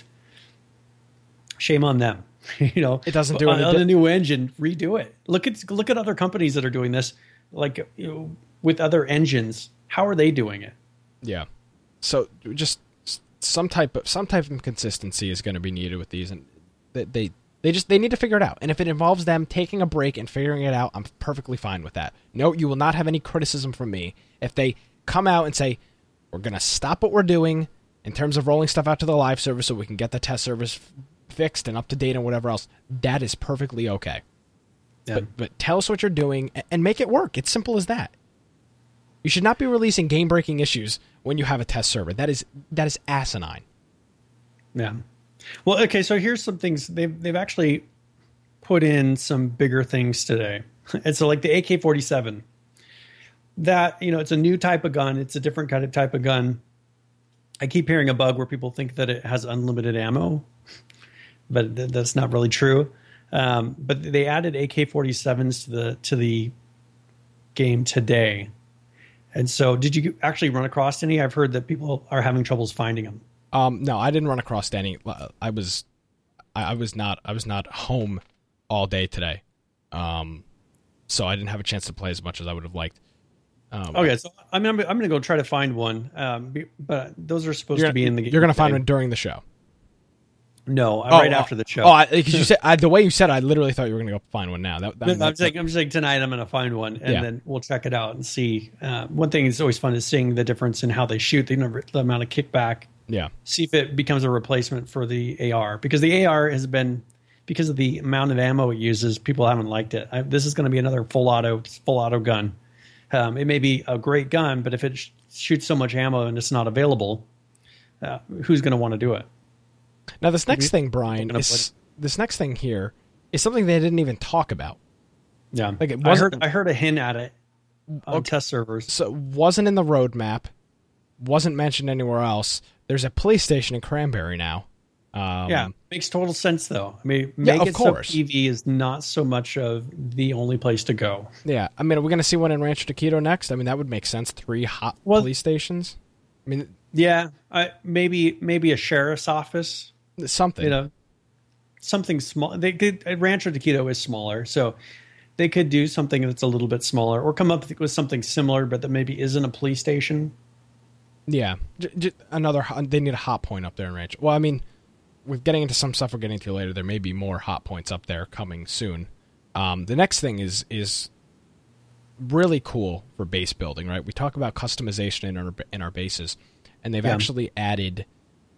shame on them. you know, it doesn't do on, it on a new engine. Redo it. Look at look at other companies that are doing this, like you know, with other engines. How are they doing it? Yeah. So just some type of some type of consistency is going to be needed with these, and they, they they just they need to figure it out. And if it involves them taking a break and figuring it out, I'm perfectly fine with that. No, you will not have any criticism from me if they come out and say we're going to stop what we're doing in terms of rolling stuff out to the live server so we can get the test service f- fixed and up to date and whatever else. That is perfectly okay. Yeah. But but tell us what you're doing and, and make it work. It's simple as that. You should not be releasing game-breaking issues when you have a test server. That is that is asinine. Yeah. Well, okay, so here's some things. They've, they've actually put in some bigger things today. And so like the A K forty-seven, that, you know, it's a new type of gun. It's a different kind of type of gun. I keep hearing a bug where people think that it has unlimited ammo, but th- that's not really true. Um, but they added A K forty-sevens to the to the game today. And so did you actually run across any? I've heard that people are having troubles finding them. Um, no, I didn't run across any. I was, I was not, I was not home all day today, um, so I didn't have a chance to play as much as I would have liked. Um, okay, so I'm I'm going to go try to find one, um, but those are supposed to be in the game. You're going to find one during the show. No, Oh, right oh, after the show. Oh, because you said I, the way you said, it, I literally thought you were going to go find one now. That, that, I'm that, saying, I'm saying tonight I'm going to find one, and Yeah. then we'll check it out and see. Uh, one thing that's always fun is seeing the difference in how they shoot, the, number- the amount of kickback. yeah, See if it becomes a replacement for the A R, because the A R has been, because of the amount of ammo it uses, people haven't liked it. I, this is going to be another full auto, full auto gun. Um, it may be a great gun, but if it sh- shoots so much ammo and it's not available, uh, who's going to want to do it? Now, this next thing, Brian, gonna is this next thing here is something they didn't even talk about. Yeah, Like it I wasn't- heard. I heard a hint at it on Okay. test servers. So, it wasn't in the roadmap, wasn't mentioned anywhere else. There's a police station in Cranberry now. Um, Yeah, makes total sense though. I mean, Yeah, make of it course. so P V is not so much of the only place to go. Yeah, I mean, are we going to see one in Rancho Taquito next? I mean, that would make sense. Three hot Well- police stations. I mean, Yeah, I, maybe maybe a sheriff's office. something. You know, something small. They could. Rancho Taquito is smaller, so they could do something that's a little bit smaller, or come up with something similar, but that maybe isn't a police station. Yeah, j- j- another. ho- They need a hot point up there in Rancho. Well, I mean, we're getting into some stuff we're getting to later. There may be more hot points up there coming soon. Um, the next thing is is really cool for base building, right? We talk about customization in our in our bases, and they've Yeah. actually added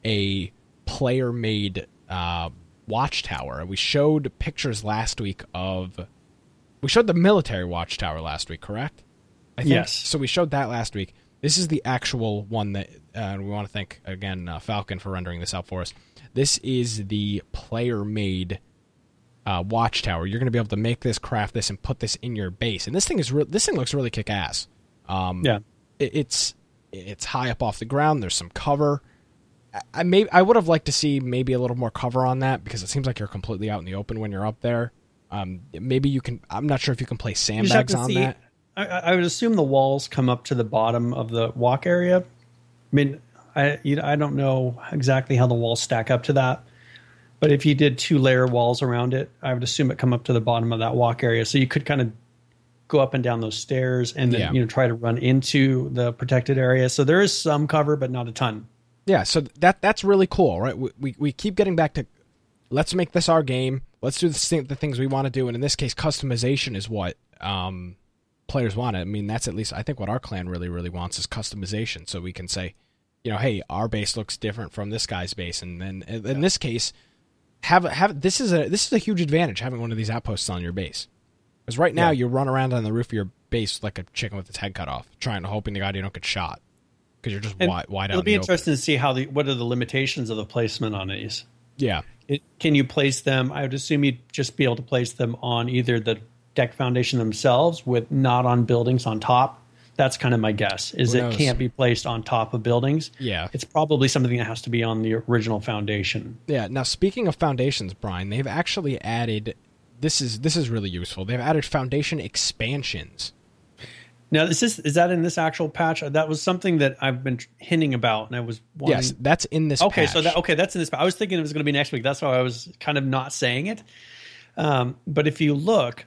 a player-made uh, watchtower. We showed pictures last week of. We showed the military watchtower last week, correct? I think. Yes. So we showed that last week. This is the actual one that uh, we want to thank again uh, Falcon for rendering this out for us. This is the player-made uh, watchtower. You're going to be able to make this, craft this, and put this in your base. And this thing is re- this thing looks really kick-ass. Um, Yeah. it, it's it's high up off the ground. There's some cover. I, I may I would have liked to see maybe a little more cover on that because it seems like you're completely out in the open when you're up there. Um, maybe you can. I'm not sure if you can place You just have sandbags to on see- that. I, I would assume the walls come up to the bottom of the walk area. I mean, I you, I don't know exactly how the walls stack up to that, but if you did two layer walls around it, I would assume it come up to the bottom of that walk area, so you could kind of go up and down those stairs and then Yeah. you know try to run into the protected area. So there is some cover, but not a ton. Yeah, so that that's really cool, right? We we, we keep getting back to let's make this our game. Let's do the, thing, the things we want to do, and in this case, customization is what um, players want. I mean, that's at least I think what our clan really really wants is customization, so we can say, you know, hey, our base looks different from this guy's base, and then in, in this case, have have this is a this is a huge advantage having one of these outposts on your base, because right now Yeah. you run around on the roof of your base like a chicken with its head cut off, trying to hoping to God you don't get shot because you're just And wide wide out. it'll in be the open. interesting to see how the what are the limitations of the placement on these. Yeah. It, can you place them? I would assume you'd just be able to place them on either the deck foundation themselves, with not on buildings on top. That's kind of my guess. Is Who it knows? can't be placed on top of buildings. Yeah. It's probably something that has to be on the original foundation. Yeah. Now, speaking of foundations, Brian, they've actually added. This is this is really useful. They've added foundation expansions. Now, is this is that in this actual patch? That was something that I've been hinting about, and I was wanting, Yes, that's in this. Okay, patch. so that okay, that's in this. I was thinking it was going to be next week. That's why I was kind of not saying it. Um, but if you look,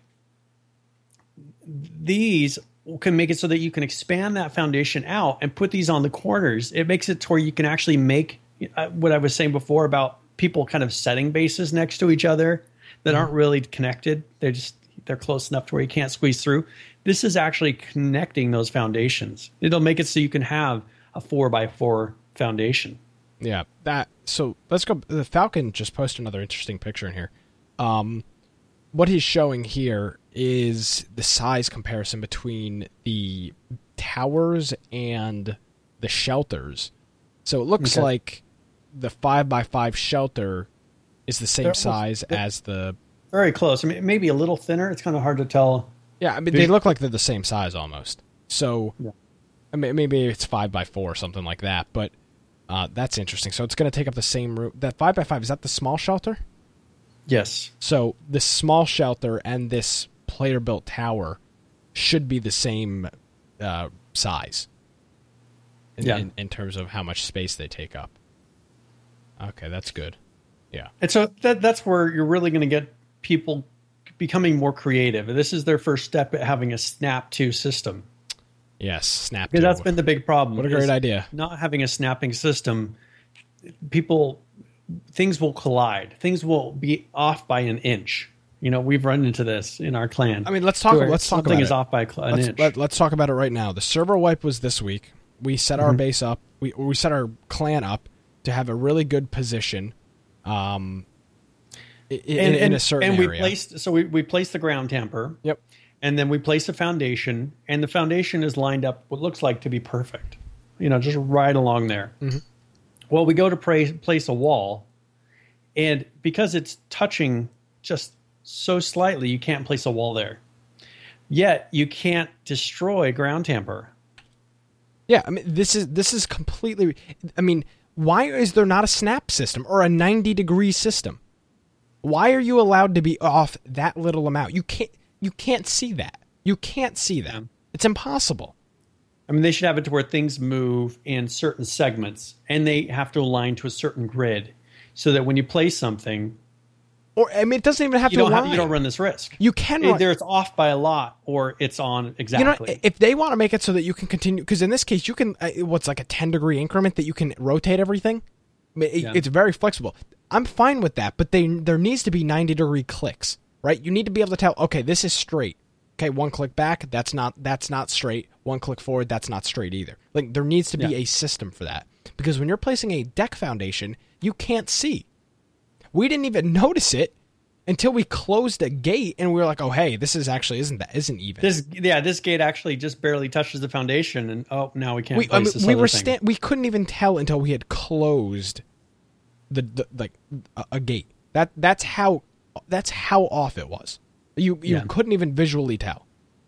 these can make it so that you can expand that foundation out and put these on the corners. It makes it to where you can actually make uh, what I was saying before about people kind of setting bases next to each other that aren't really connected. They're just they're close enough to where you can't squeeze through. This is actually connecting those foundations. It'll make it so you can have a four by four foundation. Yeah, that. So let's go. The Falcon just posted another interesting picture in here. Um, what he's showing here is the size comparison between the towers and the shelters. So it looks Okay. like the five by five shelter is the same They're- size they're- as the. Very close. I mean, maybe a little thinner. It's kind of hard to tell. Yeah, I mean they look like they're the same size almost. So, Yeah. I mean, maybe it's five by four or something like that. But uh, that's interesting. So it's going to take up the same room. That five by five, is that the small shelter? Yes. So this small shelter and this player built tower should be the same uh, size in, Yeah. in, in terms of how much space they take up. Okay, that's good. Yeah. And so that that's where you're really going to get people becoming more creative. This is their first step at having a snap to system. Yes, snap. Because to. that's been the big problem. What a great is idea. Not having a snapping system, people things will collide. Things will be off by an inch. You know, we've run into this in our clan. I mean, let's talk. Let's talk about something it. is off by an let's, inch. Let, let's talk about it right now. The server wipe was this week. We set our mm-hmm. base up. We we set our clan up to have a really good position, um, in, and, in and, a certain and we area. placed. So we we placed the ground tamper. Yep. And then we place a foundation, and the foundation is lined up what looks like to be perfect. You know, just right along there. Mm-hmm. Well, we go to pra- place a wall, and because it's touching just so slightly, you can't place a wall there. Yet you can't destroy ground tamper. Yeah, I mean this is this is completely. I mean, why is there not a snap system or a ninety degree system? Why are you allowed to be off that little amount? You can't. You can't see that. You can't see that. It's impossible. I mean, they should have it to where things move in certain segments, and they have to align to a certain grid, so that when you play something, or I mean, it doesn't even have you to don't align. Have, you don't run this risk. You can run. Either it's off by a lot, or it's on exactly. You know, if they want to make it so that you can continue, because in this case, you can uh, what's like a ten degree increment that you can rotate everything. I mean, it, yeah. It's very flexible. I'm fine with that, but they there needs to be ninety degree clicks. Right, you need to be able to tell. Okay, this is straight. Okay, one click back, that's not that's not straight. One click forward, that's not straight either. Like there needs to be yeah. a system for that because when you're placing a deck foundation, you can't see. We didn't even notice it until we closed a gate and we were like, "Oh, hey, this is actually isn't that isn't even." This yeah, this gate actually just barely touches the foundation, and oh, now we can't we, place I mean, this we other were thing. sta- we couldn't even tell until we had closed the, the like a, a gate. That that's how. That's how off it was. You you yeah. couldn't even visually tell.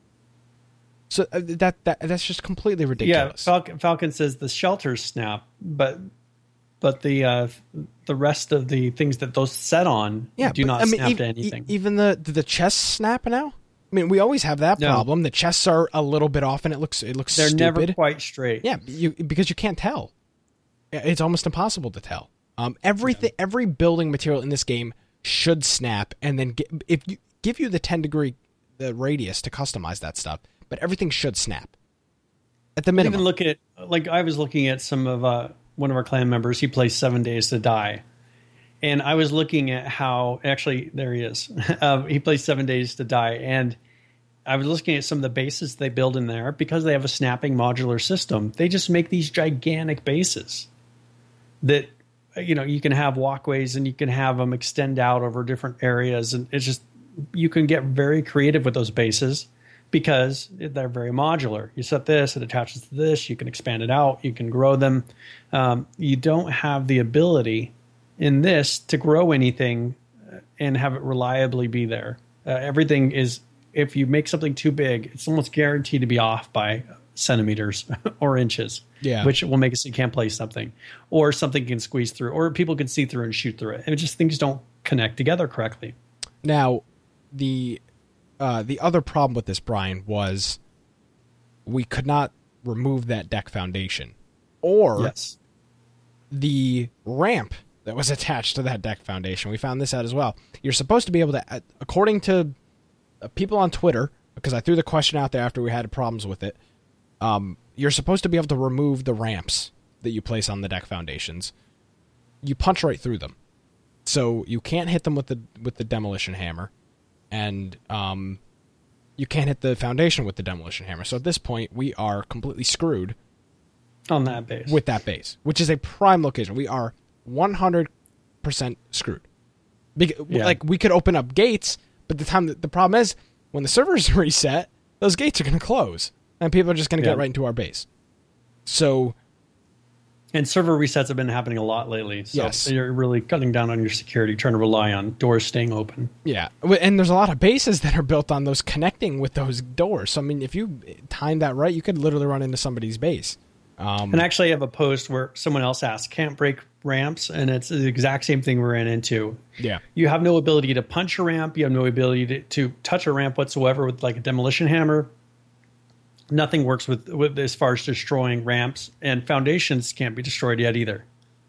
So uh, that that that's just completely ridiculous. Yeah, Falcon, Falcon says the shelters snap, but but the uh, the rest of the things that those set on yeah, do but, not I mean, snap e- to anything. E- even the the chests snap now. I mean, we always have that no. problem. The chests are a little bit off, and it looks it looks They're stupid. never quite straight. Yeah, you, because you can't tell. It's almost impossible to tell. Um, everything, yeah. every building material in this game should snap, and then get, if you give you the ten degree the radius to customize that stuff, but everything should snap at the minimum. Even look at like I was looking at some of uh, one of our clan members. He plays Seven Days to Die, and I was looking at how actually there he is. uh, he plays Seven Days to Die, and I was looking at some of the bases they build in there because they have a snapping modular system. They just make these gigantic bases that. You know, you can have walkways and you can have them extend out over different areas. And it's just, you can get very creative with those bases because they're very modular. You set this, it attaches to this, you can expand it out, you can grow them. Um, you don't have the ability in this to grow anything and have it reliably be there. Uh, everything is, if you make something too big, it's almost guaranteed to be off by centimeters or inches, yeah, which will make it so you can't place something, or something can squeeze through, or people can see through and shoot through it. And it just things don't connect together correctly. Now, the uh, the other problem with this, Brian, was we could not remove that deck foundation, or yes. the ramp that was attached to that deck foundation. We found this out as well. You're supposed to be able to, according to people on Twitter, because I threw the question out there after we had problems with it. Um, you're supposed to be able to remove the ramps that you place on the deck foundations. You punch right through them, so you can't hit them with the with the demolition hammer, and um, you can't hit the foundation with the demolition hammer. So at this point, we are completely screwed on that base with that base, which is a prime location. We are one hundred percent screwed. Be- yeah. Like we could open up gates, but the time that, the problem is when the servers reset, those gates are going to close. And people are just going to yeah. get right into our base. So, and server resets have been happening a lot lately. So yes. you're really cutting down on your security, trying to rely on doors staying open. Yeah, and there's a lot of bases that are built on those connecting with those doors. So I mean, if you time that right, you could literally run into somebody's base. Um, and actually, I have a post where someone else asked, "Can't break ramps," and it's the exact same thing we ran into. Yeah, you have no ability to punch a ramp. You have no ability to, to touch a ramp whatsoever with like a demolition hammer. Nothing works with, with as far as destroying ramps, and foundations can't be destroyed yet either.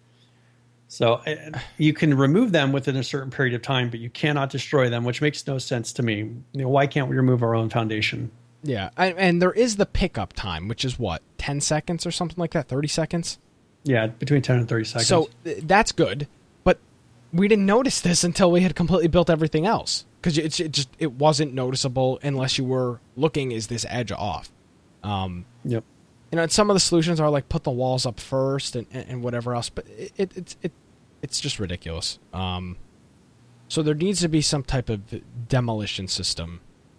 So uh, you can remove them within a certain period of time, but you cannot destroy them, which makes no sense to me. You know, why can't we remove our own foundation? Yeah, and, and there is the pickup time, which is what, ten seconds or something like that, thirty seconds? Yeah, between ten and thirty seconds. So th- that's good, but we didn't notice this until we had completely built everything else, because it, it just it wasn't noticeable unless you were looking, is this edge off? Um, yep. You know, and some of the solutions are like put the walls up first and, and, and whatever else, but it, it it's it it's just ridiculous. Um, so there needs to be some type of demolition system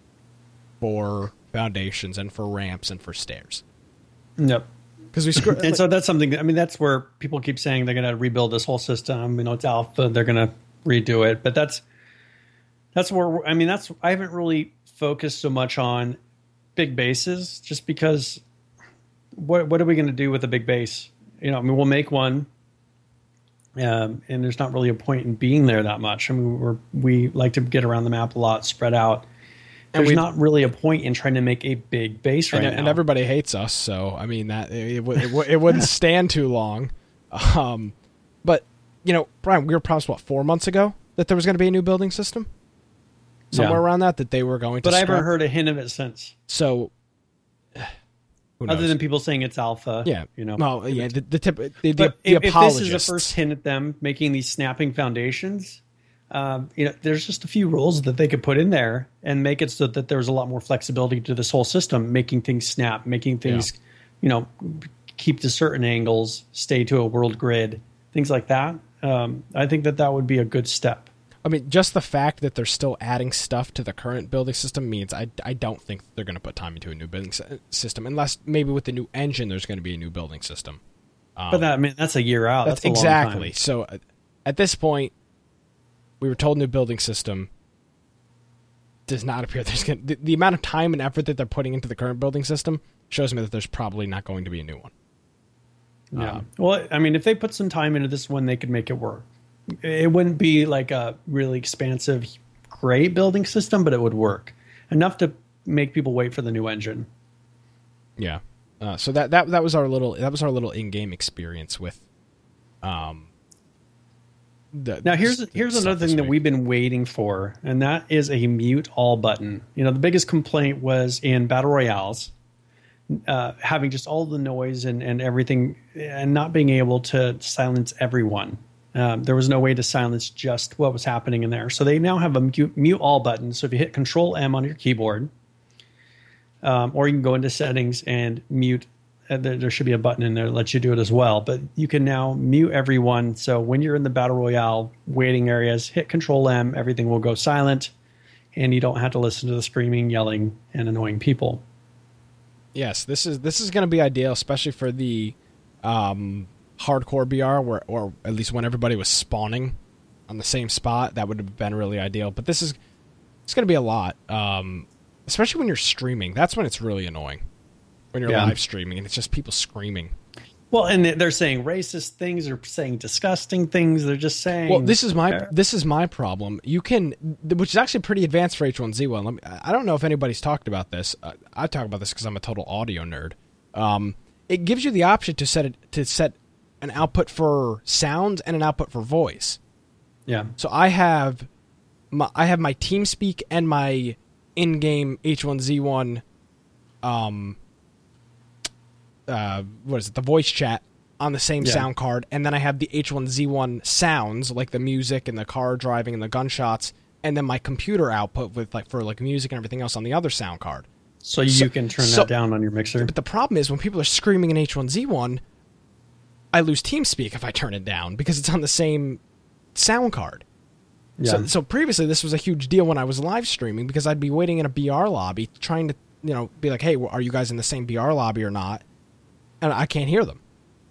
for foundations and for ramps and for stairs. Yep. Because we screw- and like, so that's something. I mean, that's where people keep saying they're going to rebuild this whole system. You know, it's alpha. They're going to redo it, but that's that's where I mean, that's I haven't really focused so much on big bases, just because. What what are we going to do with a big base? You know, I mean, we'll make one, um, and there's not really a point in being there that much. I mean, we're we like to get around the map a lot, spread out. There's not really a point in trying to make a big base right and, now. And everybody hates us, so I mean that it, it, it, it wouldn't stand too long. Um, but you know, Brian, we were promised what four months ago that there was going to be a new building system, somewhere yeah. around that that they were going to. But I scrap. haven't heard a hint of it since. So, who knows? Other than people saying it's alpha, yeah, you know. Well, yeah, the the, tip, the, the, but the if, if this is the apologists. first hint at them making these snapping foundations. Um, you know, there's just a few rules that they could put in there and make it so that there's a lot more flexibility to this whole system, making things snap, making things, yeah. you know, keep to certain angles, stay to a world grid, things like that. Um, I think that that would be a good step. I mean, just the fact that they're still adding stuff to the current building system means I, I don't think they're going to put time into a new building system, unless maybe with the new engine there's going to be a new building system. Um, but that, I mean, that's a year out. That's, that's a exactly. long time. So uh, at this point, we were told new building system. Does not appear there's going the, the amount of time and effort that they're putting into the current building system shows me that there's probably not going to be a new one. Yeah. Uh, well, I mean, if they put some time into this one, they could make it work. It wouldn't be like a really expansive, great building system, but it would work enough to make people wait for the new engine. Yeah. Uh, so that, that that was our little that was our little in-game experience with. Um. The, now here's the, here's the another thing that we've been waiting for, and that is a mute all button. You know, the biggest complaint was in battle royales, uh, having just all the noise and, and everything, and not being able to silence everyone. Um, there was no way to silence just what was happening in there. So they now have a mute, mute all button. So if you hit Control M on your keyboard, um, or you can go into settings and mute. Uh, there, there should be a button in there that lets you do it as well. But you can now mute everyone. So when you're in the Battle Royale waiting areas, hit Control M, everything will go silent, and you don't have to listen to the screaming, yelling, and annoying people. Yes, this is this is going to be ideal, especially for the um, hardcore B R, where, or at least when everybody was spawning on the same spot. That would have been really ideal. But this is it's going to be a lot, um, especially when you're streaming. That's when it's really annoying. When you're yeah. live streaming and it's just people screaming. Well, and they're saying racist things, they're saying disgusting things, they're just saying. Well, this is my this is my problem. You can, which is actually pretty advanced for H one Z one. Let me, I don't know if anybody's talked about this. Uh, I talk about this because I'm a total audio nerd. Um, it gives you the option to set it to set an output for sound and an output for voice. Yeah. So I have my I have my TeamSpeak and my in-game H one Z one. Um. Uh, what is it? The voice chat on the same yeah. sound card, and then I have the H one Z one sounds like the music and the car driving and the gunshots, and then my computer output with like for like music and everything else on the other sound card. So you so, can turn so, that down on your mixer. But the problem is when people are screaming in H one Z one, I lose TeamSpeak if I turn it down because it's on the same sound card. Yeah. So, so previously this was a huge deal when I was live streaming because I'd be waiting in a B R lobby trying to you know be like, hey, are you guys in the same B R lobby or not? And I can't hear them.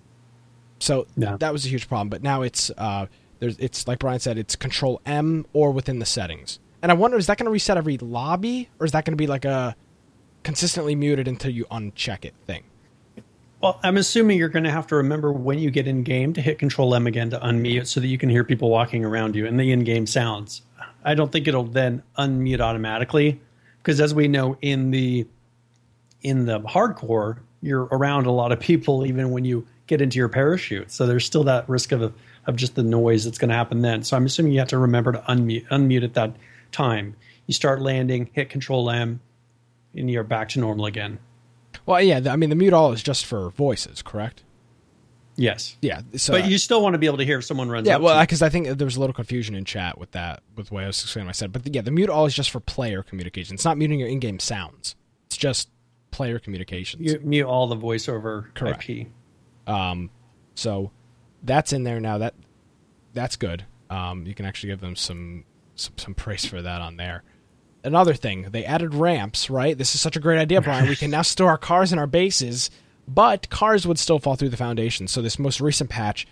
So yeah. that was a huge problem. But now it's uh, there's it's like Brian said, it's Control M or within the settings. And I wonder, is that going to reset every lobby, or is that going to be like a consistently muted until you uncheck it thing? Well, I'm assuming you're going to have to remember when you get in game to hit Control M again to unmute so that you can hear people walking around you and the in-game sounds. I don't think it'll then unmute automatically because, as we know, in the in the hardcore, you're around a lot of people even when you get into your parachute. So there's still that risk of of just the noise that's going to happen then. So I'm assuming you have to remember to unmute unmute at that time. You start landing, hit Control M, and you're back to normal again. Well, yeah, I mean, the mute all is just for voices, correct? Yes. Yeah. So, but you still want to be able to hear if someone runs yeah, up well, to you. because I think there was a little confusion in chat with that, with the way I was explaining what I said. But the, yeah, the mute all is just for player communication. It's not muting your in-game sounds. It's just player communications. You mute all the voice over Correct. I P. Um, so that's in there now. That that's good. Um, you can actually give them some, some some praise for that on there. Another thing, they added ramps, right? This is such a great idea, Brian. We can now store our cars in our bases, but cars would still fall through the foundation. So this most recent patch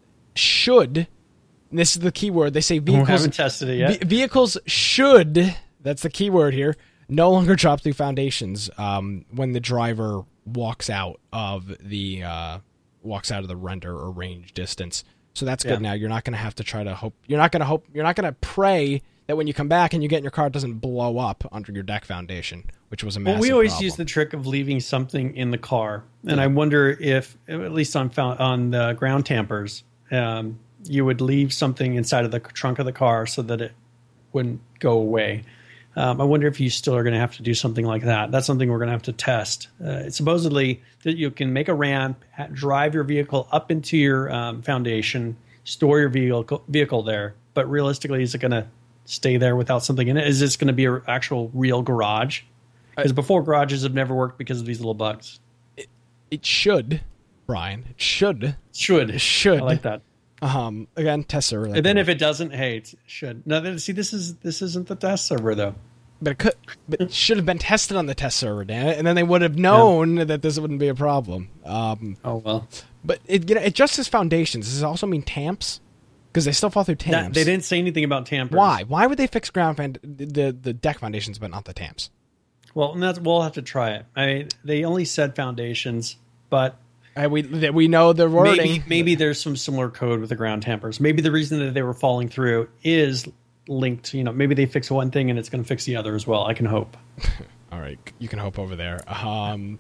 should, and this is the key word, they say vehicles... We haven't tested it yet. Ve- vehicles should, that's the key word here, no longer drop through foundations um, when the driver walks out of the uh, walks out of the render or range distance. So that's good. Yeah. Now you're not going to have to try to hope. You're not going to hope. You're not going to pray that when you come back and you get in your car, it doesn't blow up under your deck foundation, which was a massive Well, we always problem. use the trick of leaving something in the car, and I wonder if, at least on found, on the ground tampers, um, you would leave something inside of the trunk of the car so that it wouldn't go away. Um, I wonder if you still are going to have to do something like that. That's something we're going to have to test. Uh, supposedly, that you can make a ramp, ha- drive your vehicle up into your um, foundation, store your vehicle vehicle there. But realistically, is it going to stay there without something in it? Is this going to be an actual real garage? Because before, garages have never worked because of these little bugs. It, it should, Brian. It should. Should. It should. I like that. Um, again, test server. And then if it doesn't, hey, it should. No, then, see, this is this isn't the test server though. But it could, but it should have been tested on the test server, damn it, and then they would have known yeah. that this wouldn't be a problem. Um, oh well. But it, you know, it just says foundations. Does it also mean tamps? Because they still fall through tamps. That, they didn't say anything about tampers. Why? Why would they fix ground fan- the the deck foundations, but not the tamps? Well, and that's, we'll have to try it. I mean, they only said foundations, but uh, we we know the wording. Maybe, maybe there's some similar code with the ground tampers. Maybe the reason that they were falling through is linked. You know, maybe they fix one thing and it's going to fix the other as well. I can hope. All right, you can hope over there. Um,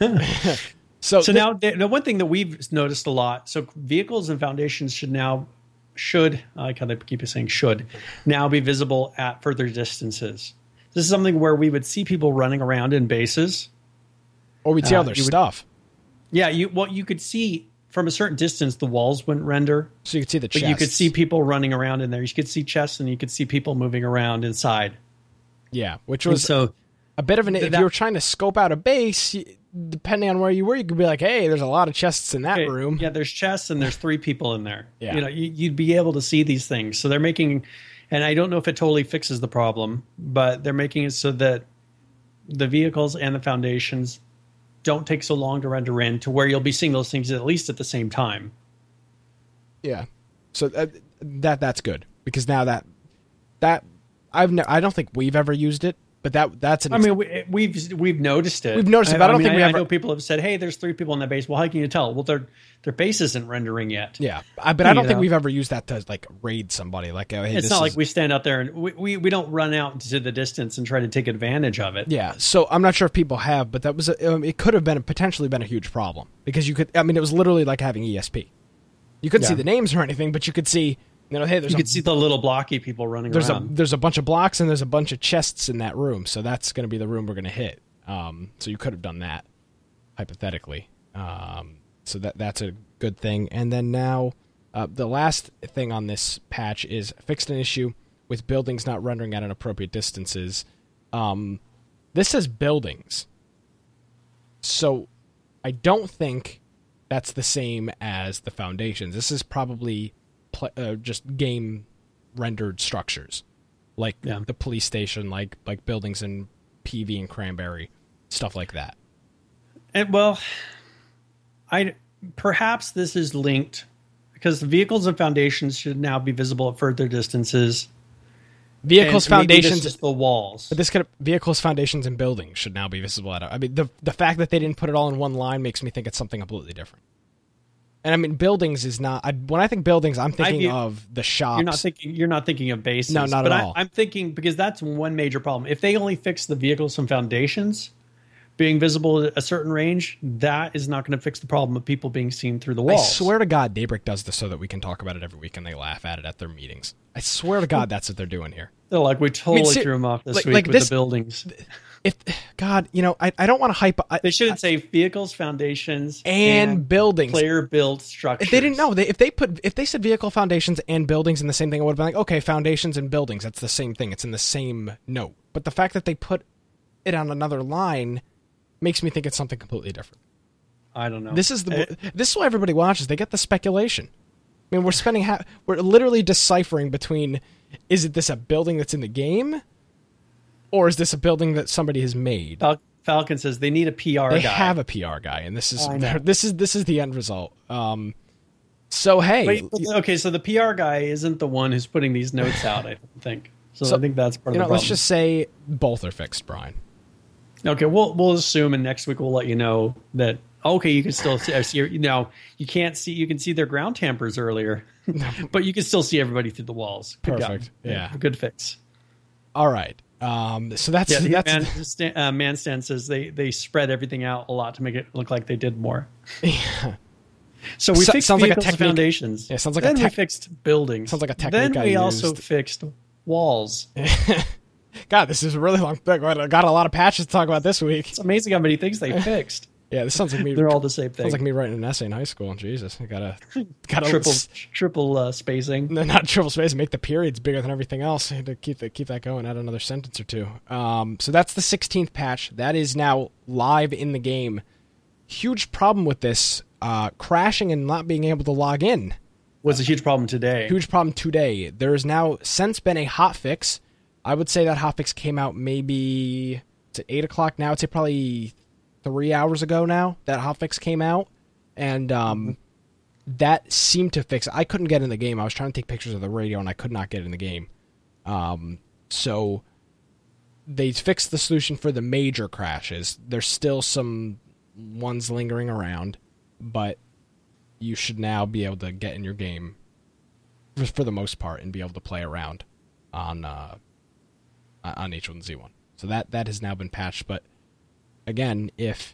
so so th- now the, the one thing that we've noticed a lot. So vehicles and foundations should now should I like how they keep saying should now be visible at further distances. This is something where we would see people running around in bases, or we'd see uh, all their would, stuff. Yeah, you well, you could see from a certain distance the walls wouldn't render, so you could see the chests. But you could see people running around in there. You could see chests, and you could see people moving around inside. Yeah, which was and so a bit of an. If that, you were trying to scope out a base, depending on where you were, you could be like, "Hey, there's a lot of chests in that okay, room." Yeah, there's chests, and there's three people in there. Yeah, you know, you, you'd be able to see these things. So they're making. And I don't know if it totally fixes the problem, but they're making it so that the vehicles and the foundations don't take so long to render in to where you'll be seeing those things at least at the same time. Yeah. So that, that that's good because now that that I've ne- I don't think we've ever used it, but that that's an I mean we, we've we've noticed it. We've noticed it, but I, I don't mean, think we I, ever. I know people have said, "Hey, there's three people in that base." Well, how can you tell? Well, their their base isn't rendering yet. Yeah, I, but I don't you think know? we've ever used that to like raid somebody. Like, oh, hey, it's this not is... like we stand out there and we, we we don't run out into the distance and try to take advantage of it. Yeah, so I'm not sure if people have, but that was a, um, it could have been potentially been a huge problem because you could. I mean, it was literally like having E S P. You couldn't Yeah. see the names or anything, but you could see. You know, hey, there's you a, could see the little blocky people running there's around. a there's a bunch of blocks and there's a bunch of chests in that room, so that's going to be the room we're going to hit. Um, so you could have done that hypothetically. Um, so that that's a good thing. And then now, uh, the last thing on this patch is fixed an issue with buildings not rendering at inappropriate distances. Um, this says buildings, so I don't think that's the same as the foundations. This is probably pl- uh, just game rendered structures, like Yeah. the police station, like like buildings in P V and Cranberry, stuff like that. And well, I perhaps this is linked because the vehicles and foundations should now be visible at further distances. Vehicles, And maybe this foundations, is the walls. but this could vehicles, foundations, and buildings should now be visible at. I mean, the the fact that they didn't put it all in one line makes me think it's something completely different. And I mean, buildings is not. I, when I think buildings, I'm thinking view- of the shops. You're not thinking. You're not thinking of bases. No, not but at I, all. I'm thinking because that's one major problem. If they only fix the vehicles and foundations being visible at a certain range, that is not going to fix the problem of people being seen through the walls. I swear to God, Daybreak does this so that we can talk about it every week and they laugh at it at their meetings. I swear to God, that's what they're doing here. They're like, we totally I mean, ser- threw them off this like- week like with this- the buildings. if God, you know, I, I don't want to hype. I, They should I, say vehicles, foundations, and, and buildings. player built structures. If they didn't know, they, if they put if they said vehicle foundations and buildings in the same thing, I would have been like, okay, foundations and buildings, that's the same thing. It's in the same note. But the fact that they put it on another line makes me think it's something completely different. I don't know. This is the It, this is why everybody watches. They get the speculation. I mean, we're spending ha- we're literally deciphering between, is it this a building that's in the game, or is this a building that somebody has made? Fal- Falcon says they need a P R They guy. have a P R guy, and this is I know. this is this is the end result. Um, so hey, Wait, but- okay, so the P R guy isn't the one who's putting these notes out, I don't think. So, So, I think that's part you of know, the let's problem. just say both are fixed, Brian. Okay, we'll we'll assume, and next week we'll let you know that. Okay, you can still see. see you know, you can't see. You can see their ground tampers earlier, but you can still see everybody through the walls. Good Perfect. job. Yeah. Good fix. All right. Um, so that's Yeah, that's man, Stan, uh, Manstand says they they spread everything out a lot to make it look like they did more. yeah. So we So- fixed sounds like a vehicles and technique- foundations. Yeah, sounds like a then we tech- fixed buildings. sounds like a technique Then I we also used. fixed walls. God, this is a really long thing. I got a lot of patches to talk about this week. It's amazing how many things they fixed. Yeah, this sounds like me. They're all the same thing. Sounds like me writing an essay in high school. Jesus, I gotta gotta triple s- triple uh, spacing. no, not triple space. Make the periods bigger than everything else. I had to keep that keep that going. Add another sentence or two. Um, so that's the sixteenth patch. That is now live in the game. Huge problem with this uh, crashing and not being able to log in. Was a huge problem today. Huge problem today. There is now since been a hotfix. I would say that hotfix came out maybe it's at eight o'clock now. I'd say probably three hours ago now that hotfix came out, and um, that seemed to fix it. I couldn't get in the game. I was trying to take pictures of the radio, and I could not get in the game. Um, so they fixed the solution for the major crashes. There's still some ones lingering around, but you should now be able to get in your game for, for the most part and be able to play around on uh, on H one Z one. So that that has now been patched. But again, if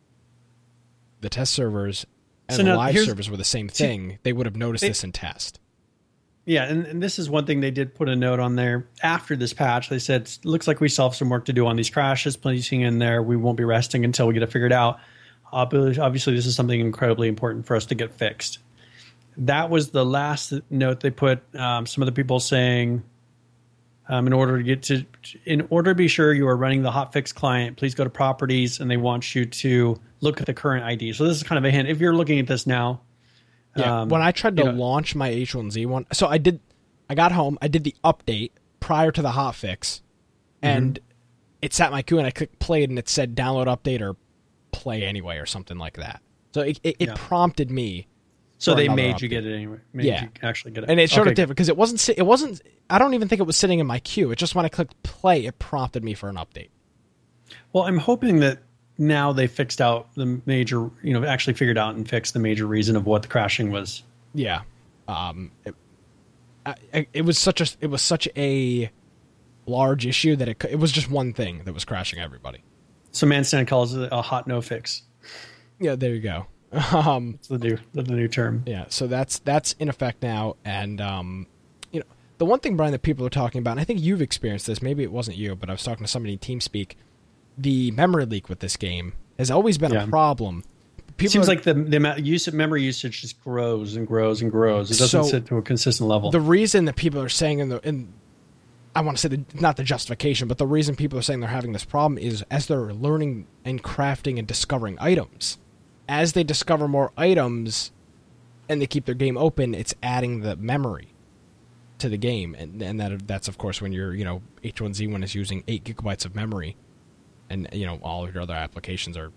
the test servers and So the now live here's- servers were the same thing, they would have noticed they- this in test. Yeah, and, and this is one thing they did put a note on there after this patch. They said, looks like we still have some work to do on these crashes. Placing in there, we won't be resting until we get it figured out. Obvi- Obviously, this is something incredibly important for us to get fixed. That was the last note they put. Um, some other people saying, um, in order to get to, in order to be sure you are running the hotfix client, please go to properties, and they want you to look at the current I D. So this is kind of a hint. If you're looking at this now, Yeah, um, when I tried to you know- launch my H one Z one, so I did, I got home, I did the update prior to the hotfix, and Mm-hmm. it sat my queue, and I clicked play, and it said download update or play anyway or something like that. So it it, it Yeah. prompted me. so for they another made you update. get it anyway. Made Yeah. you actually get it, And it showed Okay, it different because it wasn't. si- It wasn't. I don't even think it was sitting in my queue. It just when I clicked play, it prompted me for an update. Well, I'm hoping that now they fixed out the major, you know, actually figured out and fixed the major reason of what the crashing was. Yeah, um, it, I, I- it was such a. It was such a large issue that it. c- It was just one thing that was crashing everybody. So Manstand calls it a hot no fix. Yeah, there you go. Um, It's the new the new term. yeah, so that's that's in effect now, and um, you know, the one thing, Brian, that people are talking about, and I think you've experienced this. Maybe it wasn't you, but I was talking to somebody in TeamSpeak. The memory leak with this game has always been Yeah. a problem. People Seems are- like the the amount use of memory usage just grows and grows and grows. It doesn't So, sit to a consistent level. the reason that people are saying in the in I want to say the, not the justification, but the reason people are saying they're having this problem is as they're learning and crafting and discovering items. As they discover more items and they keep their game open, it's adding the memory to the game, and and that that's of course when your you know H one Z one is using eight gigabytes of memory, and you know all of your other applications are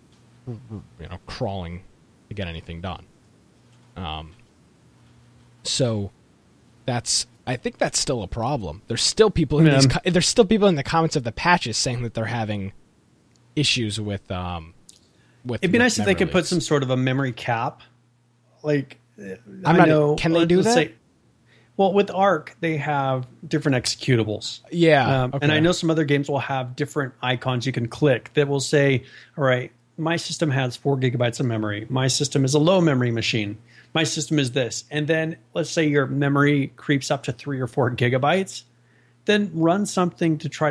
you know crawling to get anything done. Um. So that's I think that's still a problem. There's still people in Yeah. these, co- there's still people in the comments of the patches saying that they're having issues with um with. It'd be with nice if they memory could put leaks. some sort of a memory cap. Like, I'm I not- know. can they let's do just that? well, with Arc, they have different executables. Yeah, Um, okay. And I know some other games will have different icons you can click that will say, all right, my system has four gigabytes of memory. My system is a low memory machine. My system is this. And then let's say your memory creeps up to three or four gigabytes. Then run something to try to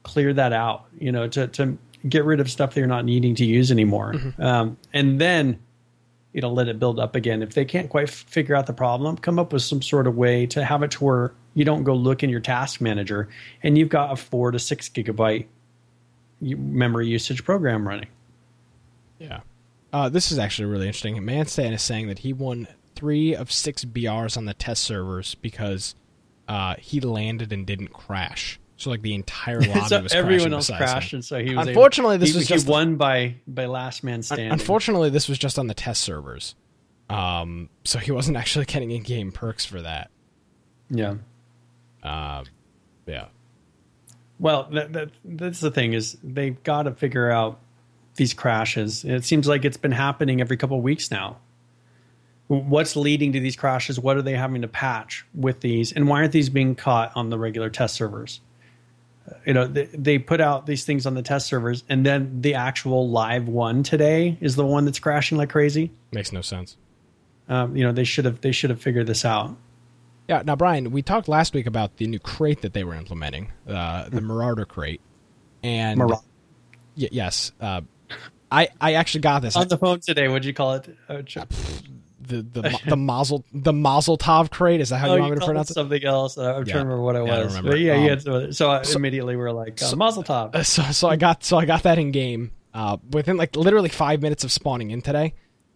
clear that out, you know, to, to get rid of stuff that you're not needing to use anymore. Mm-hmm. Um, and then, you know, let it build up again. If they can't quite f- figure out the problem, come up with some sort of way to have it to where you don't go look in your task manager and you've got a four to six gigabyte memory usage program running. Yeah. Uh, this is actually really interesting. Manstan is saying that he won three of six B Rs on the test servers because uh, he landed and didn't crash. So like the entire lobby so was everyone else him. crashed, and so he was. Unfortunately, able, this he, was he just won by by last man standing. Unfortunately, this was just on the test servers, um, so he wasn't actually getting in-game perks for that. Yeah. Uh, yeah. Well, that, that that's the thing is they've got to figure out these crashes. It seems like it's been happening every couple of weeks now. What's leading to these crashes? What are they having to patch with these? And why aren't these being caught on the regular test servers? You know, they, they put out these things on the test servers, and then the actual live one today is the one that's crashing like crazy. Makes no sense. Um, you know, they should have they should have figured this out. Yeah. Now, Brian, we talked last week about the new crate that they were implementing, uh, the Marauder crate, and Mar- y- yes, uh, I I actually got this on the phone today. What'd you call it? Uh, the the the Mazel the Mazel Tov crate, is that how oh, you want you me to pronounce it? Something else. Uh, I'm yeah. trying to remember what it yeah, was. I But yeah, um, yeah. So, so, so immediately we were like, uh, so, Mazel Tov. Uh, so so I got so I got that in game uh, within like literally five minutes of spawning in today.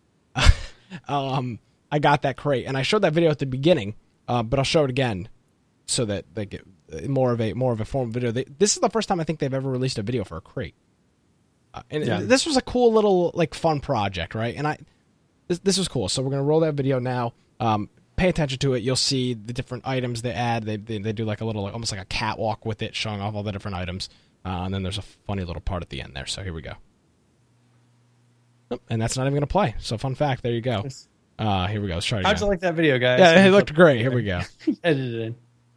um, I got that crate, and I showed that video at the beginning, uh, but I'll show it again so that they get more of a more of a form video. They, this is the first time I think they've ever released a video for a crate, uh, and yeah. this was a cool little like fun project, right? And I this this was cool. So we're gonna roll that video now. Um, pay attention to it. You'll see the different items they add. They they, they do like a little, like, almost like a catwalk with it, showing off all the different items. Uh, and then there's a funny little part at the end there. So here we go. And that's not even going to play. So fun fact, there you go. Uh, here we go. Let's try it again. How'd you like that video, guys? Yeah, it looked great. Here we go. Edit it in.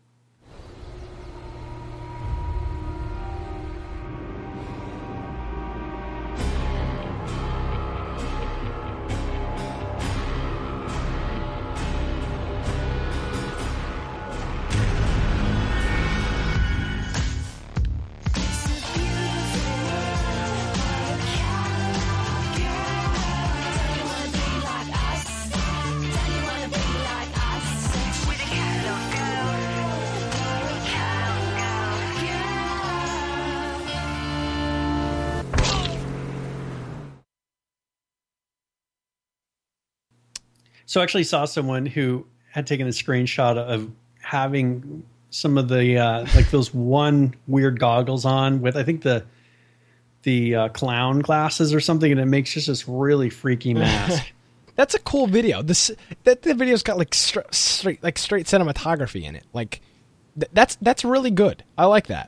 So I actually saw someone who had taken a screenshot of having some of the uh, like those one weird goggles on with, I think, the the uh, clown glasses or something, and it makes just this really freaky mask. That's a cool video. This that the video's got like stra- straight like straight cinematography in it. Like th- that's that's really good. I like that.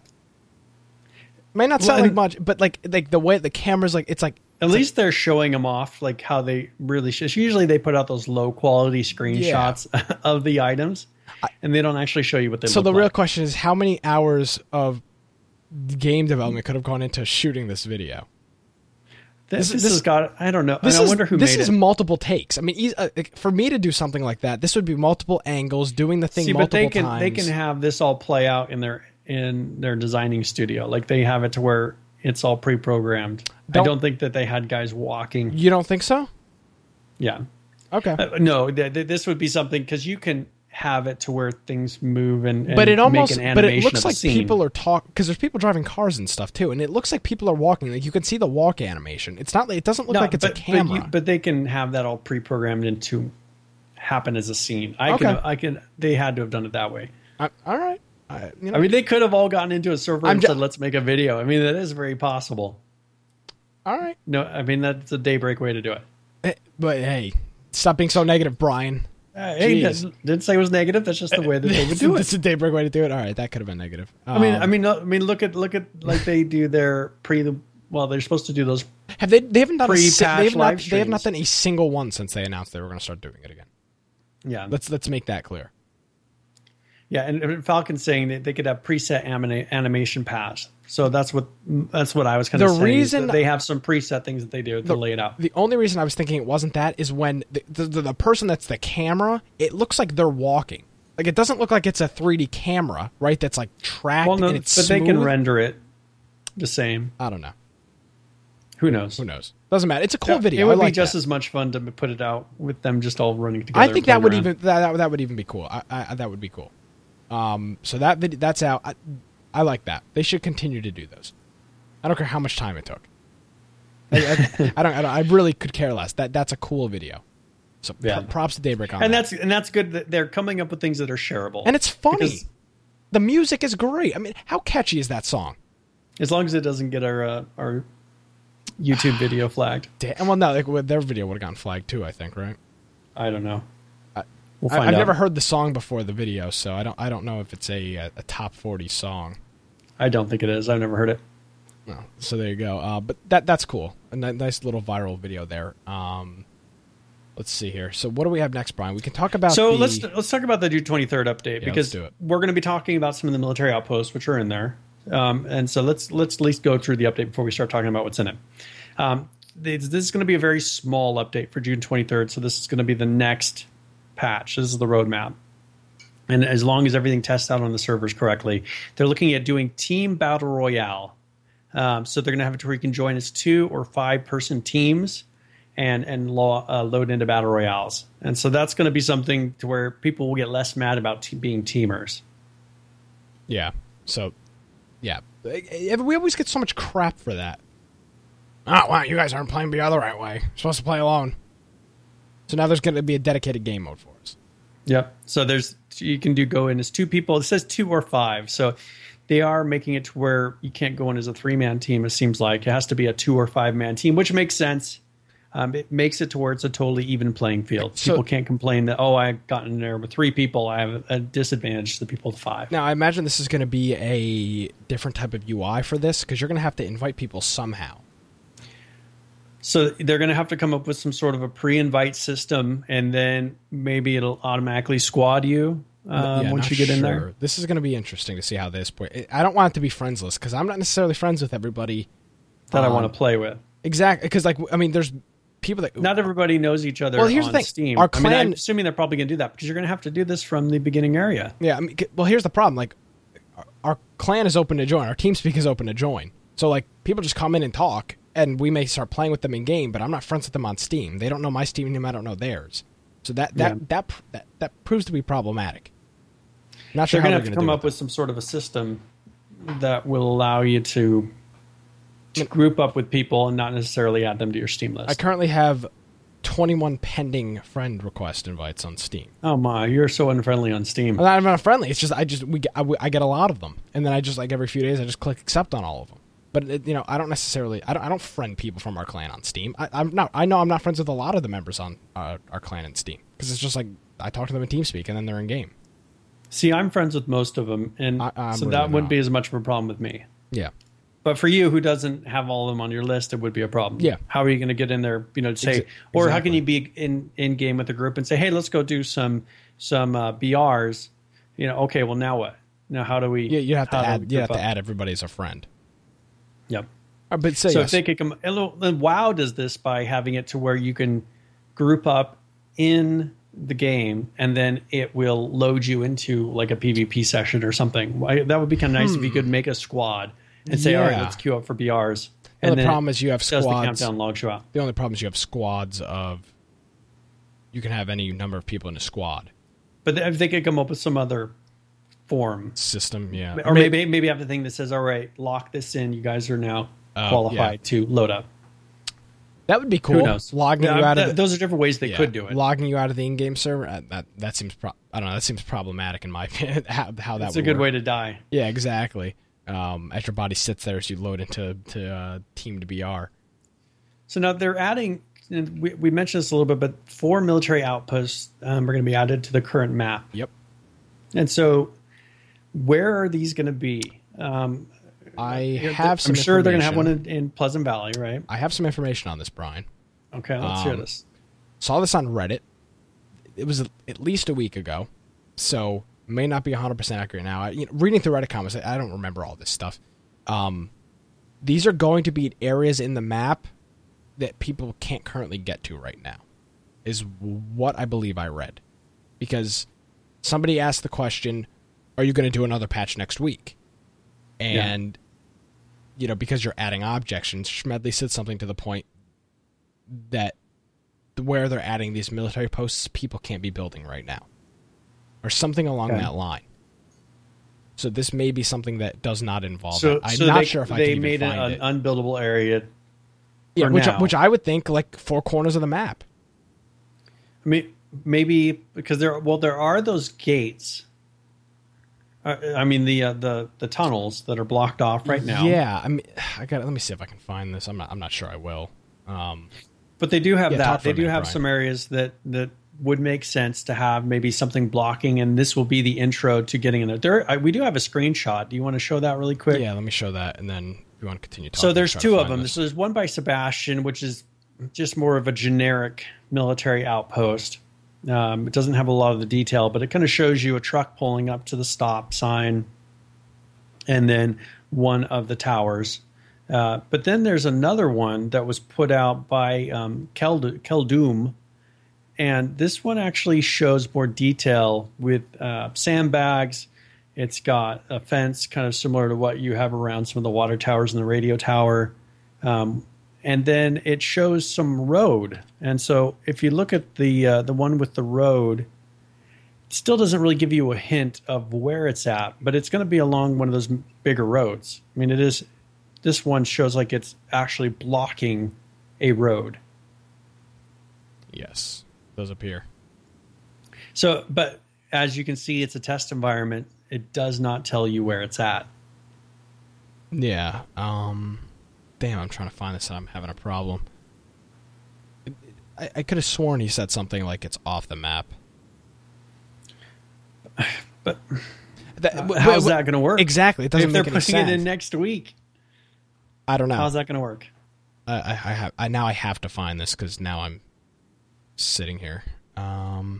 Might not sound well, like much, but like like the way the camera's like it's like. At least like, they're showing them off like how they really should. Usually they put out those low quality screenshots yeah. of the items, and they don't actually show you what they so look the like. real question is, how many hours of game development could have gone into shooting this video? This, this, this has got, I don't know. This I is, wonder who this made is it. multiple takes. I mean, uh, for me to do something like that, this would be multiple angles, doing the thing See, multiple but they can, times. They can have this all play out in their in their designing studio. Like they have it to where it's all pre-programmed. Don't, I don't think that they had guys walking. You don't think so? Yeah. Okay. Uh, no, th- th- this would be something because you can have it to where things move and, and but it almost, make an but animation it looks of a like scene. people are talking because there's people driving cars and stuff too, and it looks like people are walking. Like you can see the walk animation. It's not. It doesn't look no, like it's but, a camera. But, you, but they can have that all pre-programmed into happen as a scene. I okay. can. I can. They had to have done it that way. I, all right. I, you know. I mean, they could have all gotten into a server I'm and ju- said, "Let's make a video." I mean, that is very possible. All right. No, I mean that's a daybreak way to do it. But hey, stop being so negative, Brian. Uh, hey, didn't say it was negative. That's just the way that they would do it. It's a daybreak way to do it. All right, that could have been negative. Um, I mean, I mean, I mean, look at look at like they do their pre. Well, they're supposed to do those. Have they? They haven't done a. si- Pre-patch They have, not, live they have not streams. done a single one since they announced they were going to start doing it again. Yeah, Let's let's make that clear. yeah, and Falcon's saying that they could have preset anima- animation paths. So that's what that's what I was kind of The saying. reason- That they have some preset things that they do to The- lay it out. The only reason I was thinking it wasn't that is when the, the, the person that's the camera, it looks like they're walking. Like it doesn't look like it's a three D camera, right? That's like tracked Well, no, and but it's they can smooth. render it the same. I don't know. Who knows? Who knows? Doesn't matter. It's a cool Yeah, video. It would I like be just that. as much fun to put it out with them just all running together. I think that would around. even that, that would even be cool. I, I, that would be cool. Um, so that video that's out. I, I like that. They should continue to do those. I don't care how much time it took. I, I, I, don't, I don't. I really could care less. That that's a cool video. So Yeah. pr- props to Daybreak on and that. that's and that's good that they're coming up with things that are shareable. And it's funny. Because The music is great. I mean, how catchy is that song? as long as it doesn't get our uh, our YouTube video flagged. Damn. Well, no, like, their video would have gotten flagged too. I think, right? I don't know. I, We'll I, find I've out. never heard the song before the video, so I don't. I don't know if it's a a, a top forty song. I don't think it is. I've never heard it. No. So there you go. Uh, but that that's cool. A ni- nice little viral video there. Um, let's see here. So what do we have next, Brian? We can talk about. So the, let's let's talk about the June twenty-third update Yeah, because let's do it. we're going to be talking about some of the military outposts which are in there, um, and so let's let's at least go through the update before we start talking about what's in it. Um, this, this is going to be a very small update for June twenty-third, so this is going to be the next patch. This is the roadmap, and as long as everything tests out on the servers correctly, they're looking at doing team battle royale. Um, so they're going to have it to where you can join as two or five person teams and and lo- uh, load into battle royales. And so that's going to be something to where people will get less mad about te- being teamers. Yeah. So, yeah. We always get so much crap for that. Oh, wow, you guys aren't playing B R the right way. You're supposed to play alone. So now there's going to be a dedicated game mode for us. Yep. So there's you can do go in as two people. It says two or five. So they are making it to where you can't go in as a three man team. It seems like it has to be a two or five man team, which makes sense. Um, it makes it to where it's a totally even playing field. So- People can't complain that, oh, I got in there with three people. I have a disadvantage to the people with five. Now, I imagine this is going to be a different type of U I for this because you're going to have to invite people somehow. So they're going to have to come up with some sort of a pre-invite system, and then maybe it'll automatically squad you um, Yeah, once not you get in sure. there. This is going to be interesting to see how this play. I don't want it to be friendsless because I'm not necessarily friends with everybody. That I um, want to play with. Exactly, because like I mean, there's people that Not everybody knows each other Well, here's on the thing. Steam. Our I mean, I'm clan- assuming they're probably going to do that because you're going to have to do this from the beginning area. Yeah, I mean, c- well, here's the problem. Like, our, our clan is open to join. Our TeamSpeak is open to join. So, like, people just come in and talk, and we may start playing with them in game. But I'm not friends with them on Steam. They don't know my Steam name. I don't know theirs. So that that Yeah. that, pr- that that proves to be problematic. Not sure They're how going to they're have to gonna come do up it. with some sort of a system that will allow you to, to group up with people and not necessarily add them to your Steam list. I currently have twenty-one pending friend request invites on Steam. Oh my, you're so unfriendly on Steam. I'm not, I'm not friendly. It's just I just we get- I, I get a lot of them, and then I just like every few days I just click accept on all of them. But it, you know I don't necessarily I don't I don't friend people from our clan on Steam. I, I'm not I know I'm not friends with a lot of the members on uh, our clan in Steam because it's just like I talk to them in TeamSpeak and then they're in game. See, I'm friends with most of them, and I- I'm so really that wouldn't not. be as much of a problem with me. Yeah, But for you, who doesn't have all of them on your list, it would be a problem. Yeah. How are you going to get in there? You know, to say, Exa- or how exactly. can you be in in game with the group and say, hey, let's go do some some uh, B Rs. You know, okay, well now what? Now how do we? yeah. You have to how do we add you have group to up? add everybody as a friend. Yep. Uh, but say So yes. if they could come, and look, then WoW does this by having it to where you can group up in the game, and then it will load you into like a PvP session or something. Why- That would be kind of nice if you could make a squad and say, all right, Hmm. Yeah. let's queue up for B Rs. The only then problem is you have does the squads. countdown logs you out. The only problem is you have squads of. You can have any number of people in a squad But if they could come up with some other form, system. Yeah, or maybe maybe have the thing that says, "All right, lock this in. You guys are now Oh, qualified to load up." that would be cool. Who knows? Logging Yeah, you out th- of the, those are different ways they yeah, could do it. Logging you out of the in-game server. Uh, that that seems. Pro- I don't know. That seems problematic in my opinion. how, how that It's would a good work. way to die. Yeah, exactly. Um, as your body sits there as you load into to uh, team to B R. So now they're adding. And we, we mentioned this a little bit, but four military outposts um, are going to be added to the current map. Yep. And so, where are these going to be? Um, I I'm have some. sure they're going to have one information. in, in Pleasant Valley, right? I have some information on this, Brian. Okay, let's hear Um, this. Saw this on Reddit. It was at least a week ago, so may not be one hundred percent accurate now. I, you know, reading through Reddit comments, I, I don't remember all this stuff. Um, these are going to be areas in the map that people can't currently get to right now, is what I believe I read. Because somebody asked the question, are you going to do another patch next week? And you know, because you're adding objects, and Schmedley said something to the point that where they're adding these military posts, people can't be building right now, or something along okay. that line. So this may be something that does not involve so, it. I'm so not they, sure if I they can made even it find an it. unbuildable area. Yeah, which now. which I would think like four corners of the map. I mean, maybe because there. Well, there are those gates. Uh, I mean the uh, the the tunnels that are blocked off right now. Yeah, I mean, I got. Let me see if I can find this. I'm not. I'm not sure I will. Um, But they do have Yeah, that. talk for They a do minute, have Brian. some areas that that would make sense to have maybe something blocking, and this will be the intro to getting in there. There, I, we do have a screenshot. Do you want to show that really quick? yeah, let me show that, and then if you want to continue talking. So there's try to two of find them. this. So there's one by Sebastian, which is just more of a generic military outpost. Um, it doesn't have a lot of the detail, but it kind of shows you a truck pulling up to the stop sign, and then one of the towers. Uh, but then there's another one that was put out by um, Keld- Keldum, and this one actually shows more detail with uh, sandbags. It's got a fence kind of similar to what you have around some of the water towers and the radio tower. Um, and then it shows some road. And so if you look at the uh, the one with the road, it still doesn't really give you a hint of where it's at, but it's going to be along one of those bigger roads. I mean, it is. This one shows like it's actually blocking a road. Yes, those appear. So, but as you can see, it's a test environment. It does not tell you where it's at. Yeah. Um. Damn, I'm trying to find this. And I'm having a problem. I, I could have sworn he said something like it's off the map. But That, uh, w- how's w- that going to work? Exactly. It doesn't if they're make any putting sense. it in next week, I don't know. how's that going to work? I, I, I have. I now I have to find this because now I'm sitting here. Um.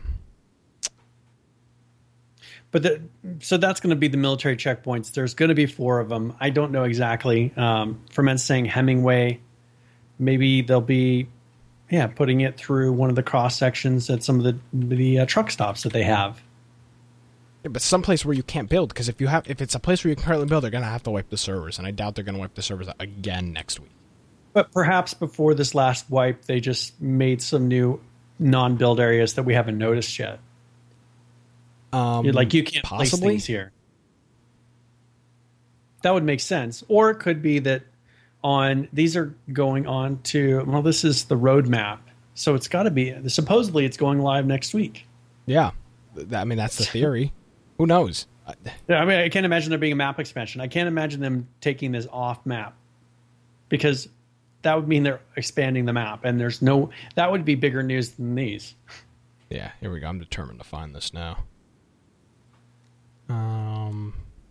But the, so that's going to be the military checkpoints. There's going to be four of them. I don't know exactly. Um, Ferment's saying Hemingway. Maybe they'll be, yeah, putting it through one of the cross sections at some of the the uh, truck stops that they have. Yeah, but someplace where you can't build, because if you have, if it's a place where you can currently build, they're gonna have to wipe the servers, and I doubt they're gonna wipe the servers again next week. But perhaps before this last wipe, they just made some new non-build areas that we haven't noticed yet. Um, You're like you can't place possibly things here. That would make sense. Or it could be that on these are going on to well, this is the roadmap, so it's got to be supposedly it's going live next week. Yeah, Th- I mean that's the theory. Who knows? Uh, Yeah, I mean, I can't imagine there being a map expansion. I can't imagine them taking this off map because that would mean they're expanding the map, and there's no that would be bigger news than these. Yeah, here we go. I'm determined to find this now. Um.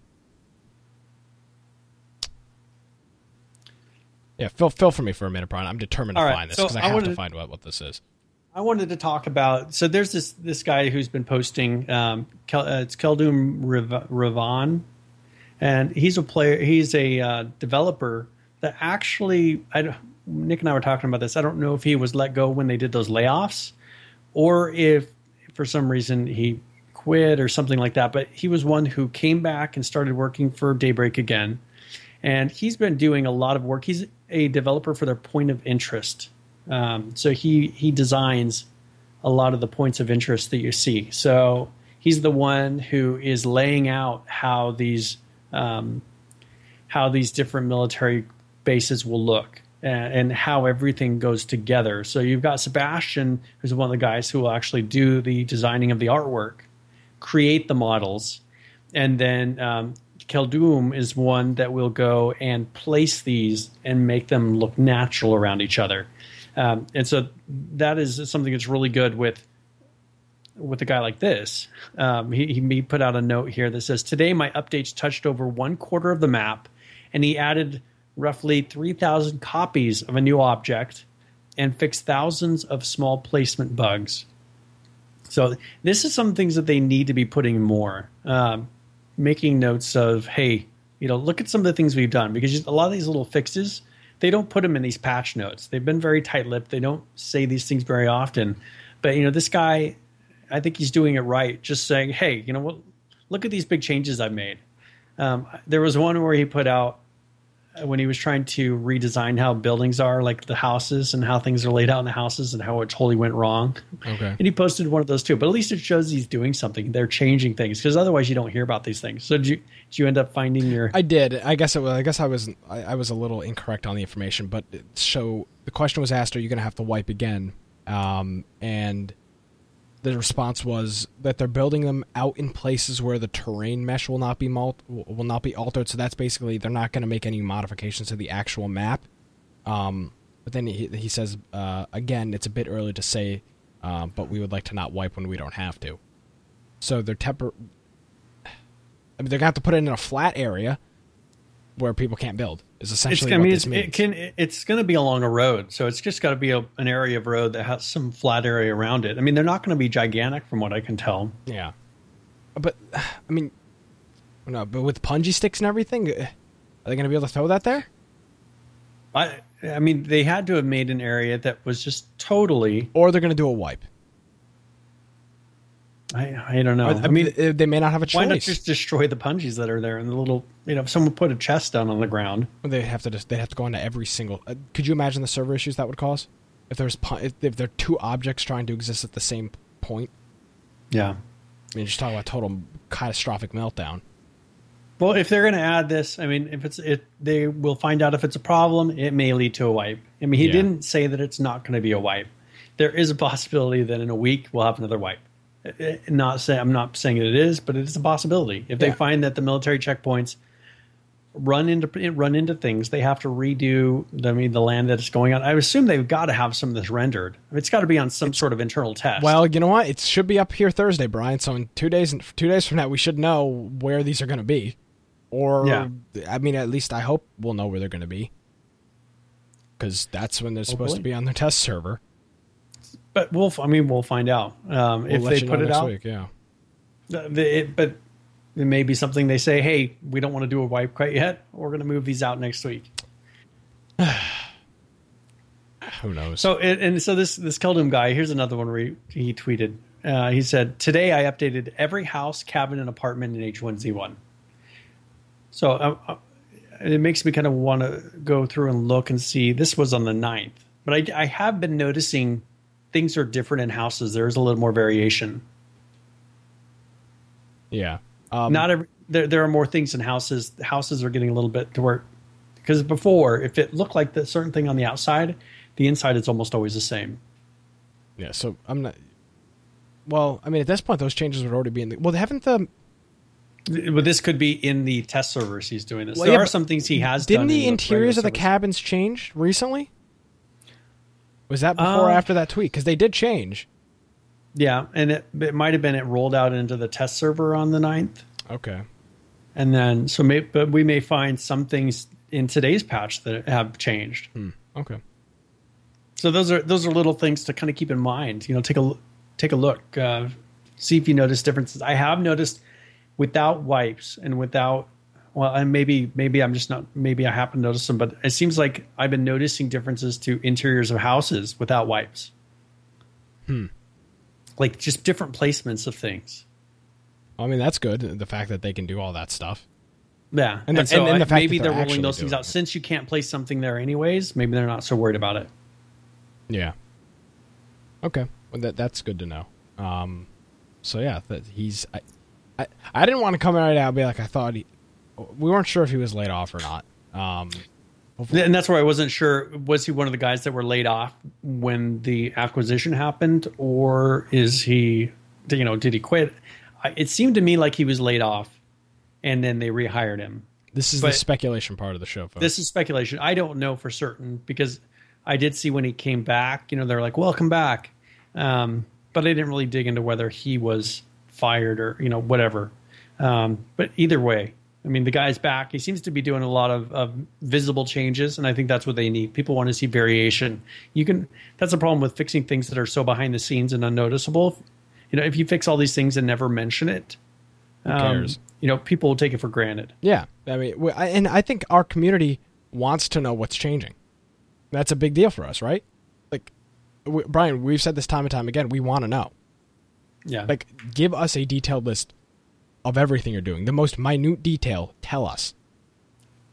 Yeah, fill fill for me for a minute, Brian. I'm determined to All right, find this so because I, I have wanted to to- find out what this is. I wanted to talk about. So there's this this guy who's been posting. Um, Kel, uh, it's Keldum Riv- Rivan, and he's a player. He's a uh, developer that actually. I don't, Nick and I were talking about this. I don't know if he was let go when they did those layoffs, or if for some reason he quit or something like that. But he was one who came back and started working for Daybreak again, and he's been doing a lot of work. He's a developer for their point of interest. Um, so he he designs a lot of the points of interest that you see. So he's the one who is laying out how these um, how these different military bases will look and, and how everything goes together. So you've got Sebastian, who's one of the guys who will actually do the designing of the artwork, create the models, and then um, Keldum is one that will go and place these and make them look natural around each other. Um, and so that is something that's really good with with a guy like this. Um, he, he put out a note here that says, today my updates touched over one quarter of the map, and he added roughly three thousand copies of a new object and fixed thousands of small placement bugs. So this is some things that they need to be putting more, um, making notes of, hey, you know, look at some of the things we've done, because a lot of these little fixes, they don't put them in these patch notes. They've been very tight-lipped. They don't say these things very often. But, you know, this guy, I think he's doing it right, just saying, hey, you know what, look at these big changes I've made. Um, there was one where he put out when he was trying to redesign how buildings are, like the houses and how things are laid out in the houses and how it totally went wrong. Okay. And he posted one of those too. But at least it shows he's doing something. They're changing things because otherwise you don't hear about these things. So did you did you end up finding your? I did. I guess it was. I guess I was. I, I was a little incorrect on the information. But it, so the question was asked: are you going to have to wipe again? Um, and the response was that they're building them out in places where the terrain mesh will not be mul- will not be altered. So that's basically they're not going to make any modifications to the actual map. Um, but then he, he says uh, again, it's a bit early to say, uh, but we would like to not wipe when we don't have to. So they're temper. I mean, they're gonna have to put it in a flat area where people can't build. Is essentially It's, I what mean, this it's, means. it can. It's going to be along a road, so it's just got to be a, an area of road that has some flat area around it. I mean, they're not going to be gigantic, from what I can tell. Yeah, but I mean, no, but with punji sticks and everything, are they going to be able to throw that there? I, I mean, they had to have made an area that was just totally. Or they're going to do a wipe. I, I don't know. Or, I mean, they, they may not have a choice. Why not just destroy the punjies that are there and the little, you know, if someone put a chest down on the ground. They have to just they have to go into every single. Uh, could you imagine the server issues that would cause if there's if, if there are two objects trying to exist at the same point? Yeah. I mean, just talk about total catastrophic meltdown. Well, if they're going to add this, I mean, if it's it, they will find out if it's a problem. It may lead to a wipe. I mean, he Yeah. didn't say that it's not going to be a wipe. There is a possibility that in a week we'll have another wipe. Not say I'm not saying it is, but it is a possibility. If they Yeah. find that the military checkpoints run into run into things, they have to redo. The, I mean, the land that's going on. I assume they've got to have some of this rendered. I mean, it's got to be on some sort of internal test. Well, you know what? It should be up here Thursday, Brian. So in two days, two days from now, we should know where these are going to be. Or, Yeah. I mean, at least I hope we'll know where they're going to be, because that's when they're supposed Hopefully. to be on their test server. But we'll. I mean, we'll find out um, We'll if let they you know put it next out. week, yeah. The, the, it, but it may be something they say, hey, we don't want to do a wipe quite yet. We're going to move these out next week. Who knows? So, and, and so this this Keldum guy, here's another one where he, he tweeted. Uh, he said, today I updated every house, cabin, and apartment in H one Z one. So uh, uh, it makes me kind of want to go through and look and see. This was on the ninth. But I, I have been noticing things are different in houses. There's a little more variation. yeah. Um, Not every, there. There are more things in houses. Houses are getting a little bit to where, because before, if it looked like the certain thing on the outside, the inside is almost always the same. yeah, so I'm not... Well, I mean, at this point, those changes would already be in the... Well, haven't the... But this could be in the test servers. He's doing this. Well, there yeah, are but some things he has Didn't done. the in interiors of the regular servers. cabins change recently? Was that before or Uh, after that tweet? Because they did change. Yeah, and it, it might have been it rolled out into the test server on the ninth. Okay. And then, so may, but we may find some things in today's patch that have changed. Hmm. Okay. So those are those are little things to kind of keep in mind. You know, take a take a look, uh, see if you notice differences. I have noticed without wipes and without, well, and maybe maybe I'm just not, maybe I happen to notice them, but it seems like I've been noticing differences to interiors of houses without wipes. Hmm. Like just different placements of things. I mean, that's good. The fact that they can do all that stuff. Yeah, And and, the- so and- and the I- fact maybe that they're they're rolling actually those things doing out. it. Since you can't place something there anyways, maybe they're not so worried about it. Yeah. Okay. Well, that that's good to know. Um, so yeah, that he's. I, I, I didn't want to come right out and be like I thought he. We weren't sure if he was laid off or not. Um, And that's where I wasn't sure. Was he one of the guys that were laid off when the acquisition happened, or is he, you know, did he quit? I- It seemed to me like he was laid off, and then they rehired him. this is the but- speculation part of the show, folks. This is speculation. I don't know for certain because I did see when he came back. You know, they're like, "Welcome back," um, but I didn't really dig into whether he was fired or you know whatever. Um, but either way, I mean, the guy's back. He seems to be doing a lot of, of visible changes, and I think that's what they need. People want to see variation. You can. That's the problem with fixing things that are so behind the scenes and unnoticeable. You know, if you fix all these things and never mention it, Who um, cares? you know, people will take it for granted. Yeah, I mean, we- I- and I think our community wants to know what's changing. That's a big deal for us, right? Like, we, Brian, we've said this time and time again. We want to know. Yeah, Like, give us a detailed list of everything you're doing. The most minute detail. Tell us.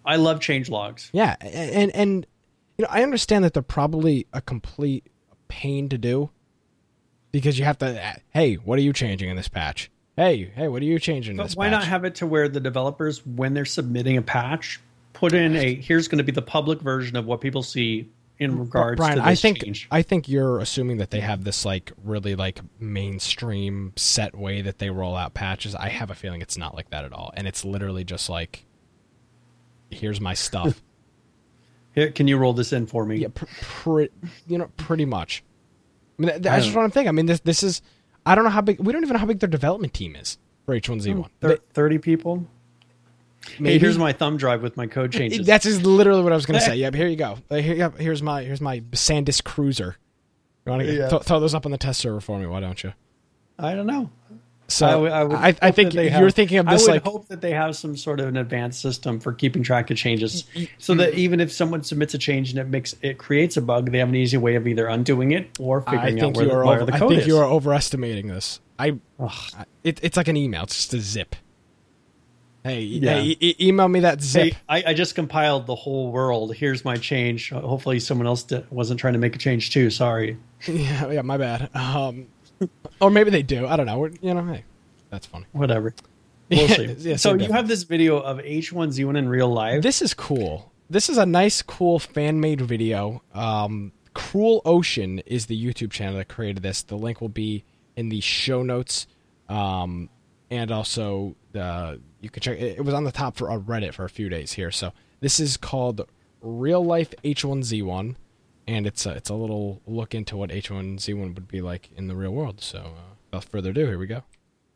I love change logs. Yeah, and and you know, I understand that they're probably a complete pain to do because you have to. Hey, what are you changing in this patch? Hey, hey, what are you changing in but this why patch? not have it to where the developers, when they're submitting a patch, put in a here's going to be the public version of what people see in regards Brian, to this I think change. I think you're assuming that they have this like really like mainstream set way that they roll out patches. I have a feeling it's not like that at all, and it's literally just like, here's my stuff. Here, can you roll this in for me? Yeah, pr- pr- you know, pretty much. I mean, that's just what I'm thinking. I mean, this this is. I don't know how big. We don't even know how big their development team is for H one Z one. Thir- Thirty people. Maybe. Hey, here's my thumb drive with my code changes. That's just literally what I was going to say. Yep, here you go. Uh, Here, yep, here's my here's my SanDisk Cruiser. You want to Yeah. th- throw those up on the test server for me? Why don't you? I don't know. So I, w- I, would I, I hope think that they you're have- thinking of this I would like hope that they have some sort of an advanced system for keeping track of changes, so that even if someone submits a change and it makes it creates a bug, they have an easy way of either undoing it or I figuring out think where, you the, are where over, the I code think is. you are overestimating this. I Ugh. it, it's like an email. It's just a zip. Hey, Yeah. hey e- email me that zip. Hey, I, I just compiled the whole world. Here's my change. Hopefully, someone else did, wasn't trying to make a change too. Sorry. Yeah, yeah, my bad. Um, or maybe they do. I don't know. We're, you know, hey, that's funny. Whatever. We'll see. Yeah, so same you have this video of H one Z one in real life. This is cool. This is a nice, cool fan-made video. Um, Cruel Ocean is the YouTube channel that created this. The link will be in the show notes, um, and also uh, you can check. It, it was on the top for uh, Reddit for a few days here. So this is called Real Life H one Z one, and it's a, it's a little look into what H one Z one would be like in the real world. So uh, without further ado, here we go.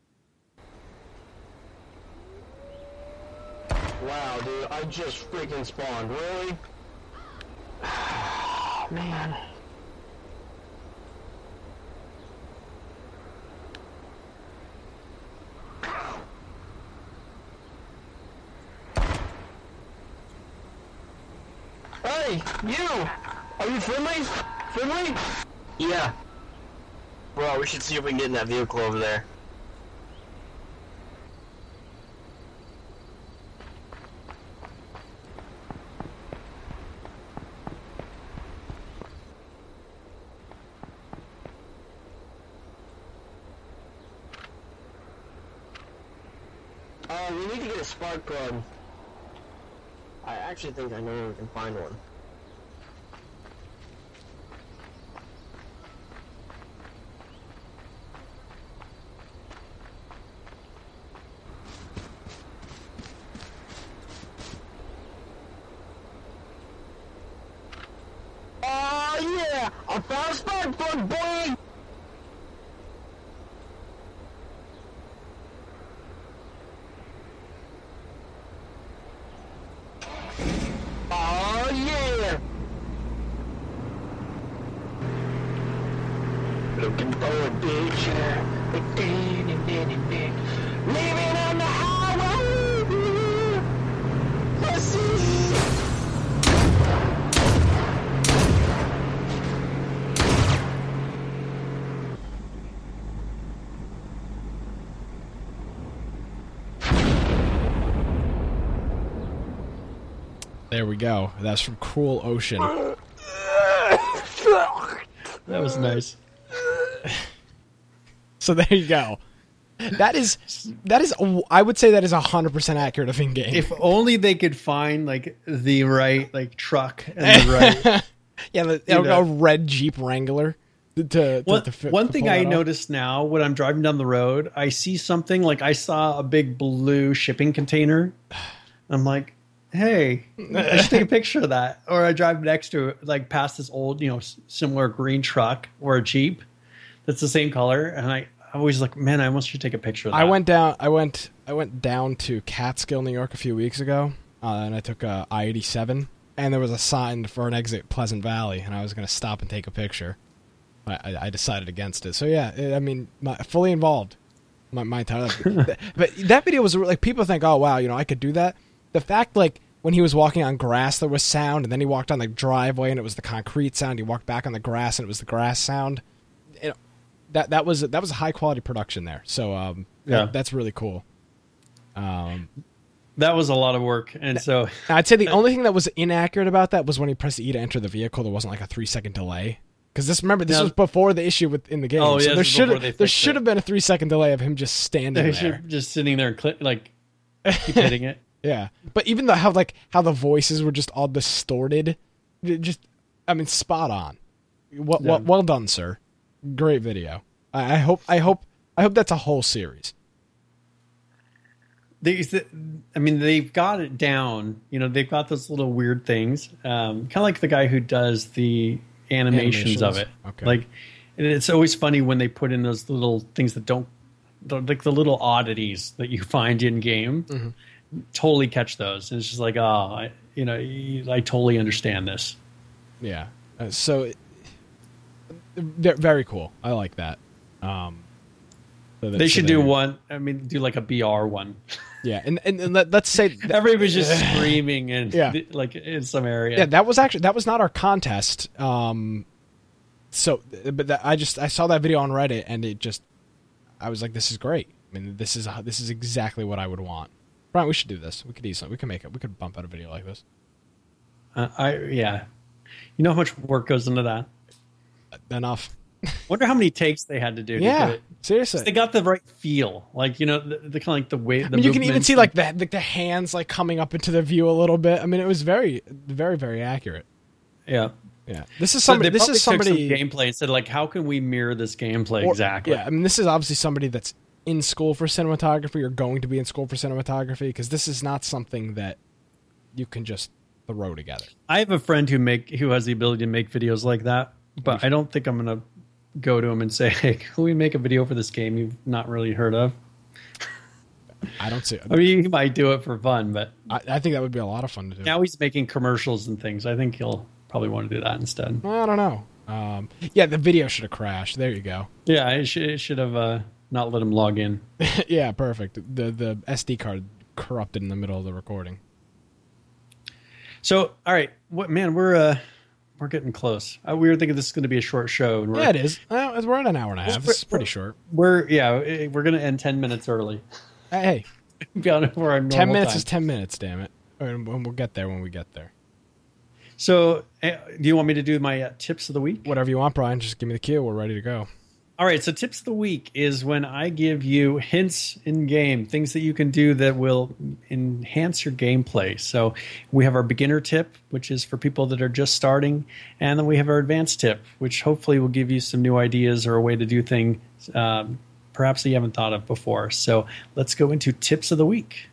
Wow, dude, I just freaking spawned. Really? Man. Hey, you! Are you friendly? Friendly? Yeah. Bro, we should see if we can get in that vehicle over there. Uh, we need to get a spark plug. I actually think I know where we can find one. Oh yeah! I found a spark plug, boy! Oh yeah! Looking for a picture. Living on the highway. Let's see. There we go. That's from Cruel Ocean. That was nice. So there you go. That is that is I would say that is one hundred percent accurate of in-game. If only they could find like the right like truck and the right. yeah, the, You a, know. a red Jeep Wrangler to, to, One, to fit, one to thing pull I that off. notice now when I'm driving down the road, I see something like I saw a big blue shipping container. I'm like, hey, I should take a picture of that. Or I drive next to it, like past this old, you know, s- similar green truck or a Jeep that's the same color, and I, I always like, man, I almost should take a picture of that. I went down. I went. I went down to Catskill, New York, a few weeks ago, uh, and I took uh, I eighty-seven, and there was a sign for an exit Pleasant Valley, and I was going to stop and take a picture. I, I, I decided against it. So yeah, I I mean, my, fully involved. My, my entire life. But that video was like, people think, oh wow, you know, I could do that. The fact, like, when he was walking on grass, there was sound, and then he walked on the driveway, and it was the concrete sound. He walked back on the grass, and it was the grass sound. You know, that that was that was a high quality production there. So um, Yeah. that- that's really cool. Um, That was a lot of work, and so I'd say the only thing that was inaccurate about that was when he pressed E to enter the vehicle. There wasn't like a three second delay because this. Remember, this Now, was before the issue with in the game. Oh, so yeah, there this is should before they there fixed should have it. been a three second delay of him just standing they there, should just sitting there, and cli like keep hitting it. Yeah, but even the how like how the voices were just all distorted, it just I mean, spot on. Well, Yeah. well, well done, sir. Great video. I, I hope I hope I hope that's a whole series. They, I mean, they've got it down. You know, they've got those little weird things. Um, kind of like the guy who does the animations, Animations. of it. Okay. Like, and it's always funny when they put in those little things that don't, like the little oddities that you find in game. Mm-hmm. Totally catch those, and it's just like, oh, I, you know, I totally understand this. Yeah. Uh, so it, they're very cool. I like that. Um, so that- They so should do they're- one. I mean, do like a B R one. Yeah, and and, and let, let's say that, Everybody's just screaming and Yeah. like in some area. yeah, that was actually that was not our contest. Um, so, but that, I just I saw that video on Reddit and it just I was like, this is great. I mean, this is this is exactly what I would want. Brian, we should do this. We could easily we could make it. We could bump out a video like this. Uh, I yeah. You know how much work goes into that? Enough. Wonder how many takes they had to do. To Yeah, get it. seriously. They got the right feel, like you know, the, the kind of like the way. The I mean, you can even movements see and- like the, like the hands like coming up into the view a little bit. I mean, it was very, very, very accurate. yeah. Yeah, this is So somebody. they this probably is somebody. took some gameplay and said like, how can we mirror this gameplay or- exactly? Yeah, I mean, this is obviously somebody that's in school for cinematography or going to be in school for cinematography because this is not something that you can just throw together. I have a friend who make who has the ability to make videos like that, but I don't think I'm gonna go to him and say, "Hey, can we make a video for this game you've not really heard of?" I don't see. I mean, he might do it for fun, but I, I think that would be a lot of fun to do. now he's making commercials and things. I think he'll probably want to do that instead. I don't know. Um, yeah, the video should have crashed. There you go. Yeah, I should, it should have uh, not let him log in. Yeah, perfect. The the S D card corrupted in the middle of the recording. So, all right, what man, we're uh, we're getting close. Uh, we were thinking this is going to be a short show, and we're Yeah, it is. Uh, we're at an hour and a half. It's pretty short. we're yeah, eh, we're going to end ten minutes early. Hey, Beyond for our normal ten minutes time. is ten minutes. Damn it. And we'll get there when we get there. So, uh, do you want me to do my uh, tips of the week? Whatever you want, Brian. Just give me the cue. We're ready to go. All right, so tips of the week is when I give you hints in game, things that you can do that will enhance your gameplay. So we have our beginner tip, which is for people that are just starting, and then we have our advanced tip, which hopefully will give you some new ideas or a way to do things um, perhaps that you haven't thought of before. So let's go into tips of the week.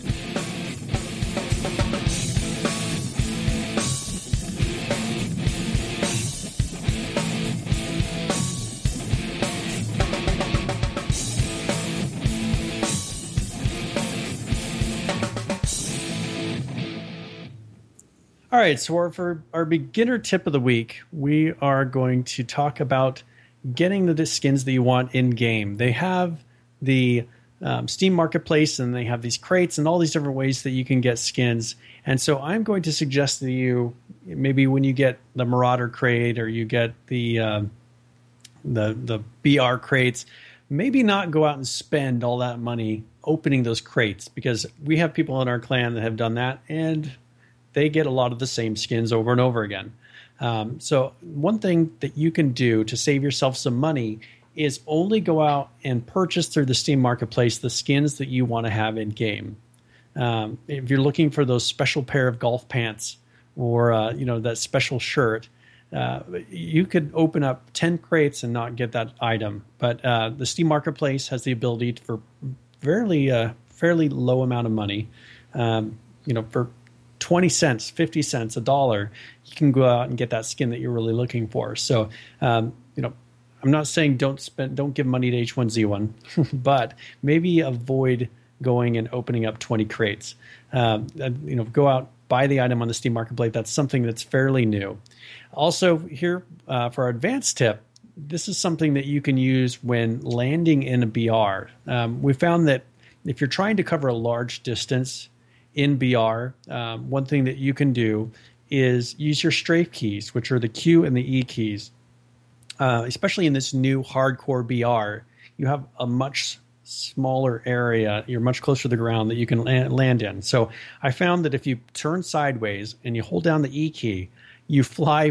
All right, so our, for our beginner tip of the week, we are going to talk about getting the skins that you want in game. They have the um, Steam Marketplace, and they have these crates and all these different ways that you can get skins. And so I'm going to suggest to you, maybe when you get the Marauder crate or you get the um, the the B R crates, maybe not go out and spend all that money opening those crates, because we have people in our clan that have done that, and they get a lot of the same skins over and over again. Um, so one thing that you can do to save yourself some money is only go out and purchase through the Steam Marketplace the skins that you want to have in game. Um, if you're looking for those special pair of golf pants or uh, you know, that special shirt, uh, you could open up ten crates and not get that item. But uh, the Steam Marketplace has the ability to, for fairly uh, fairly low amount of money, um, you know, for twenty cents, fifty cents, a dollar, you can go out and get that skin that you're really looking for. So, um, you know, I'm not saying don't spend, don't give money to H one Z one, but maybe avoid going and opening up twenty crates. Um, you know, go out, buy the item on the Steam Marketplace. That's something that's fairly new. Also, here uh, for our advanced tip, this is something that you can use when landing in a B R. Um, we found that if you're trying to cover a large distance in B R, um, one thing that you can do is use your strafe keys, which are the Q and the E keys. Uh, especially in this new hardcore B R, you have a much smaller area. You're much closer to the ground that you can land in. So I found that if you turn sideways and you hold down the E key, you fly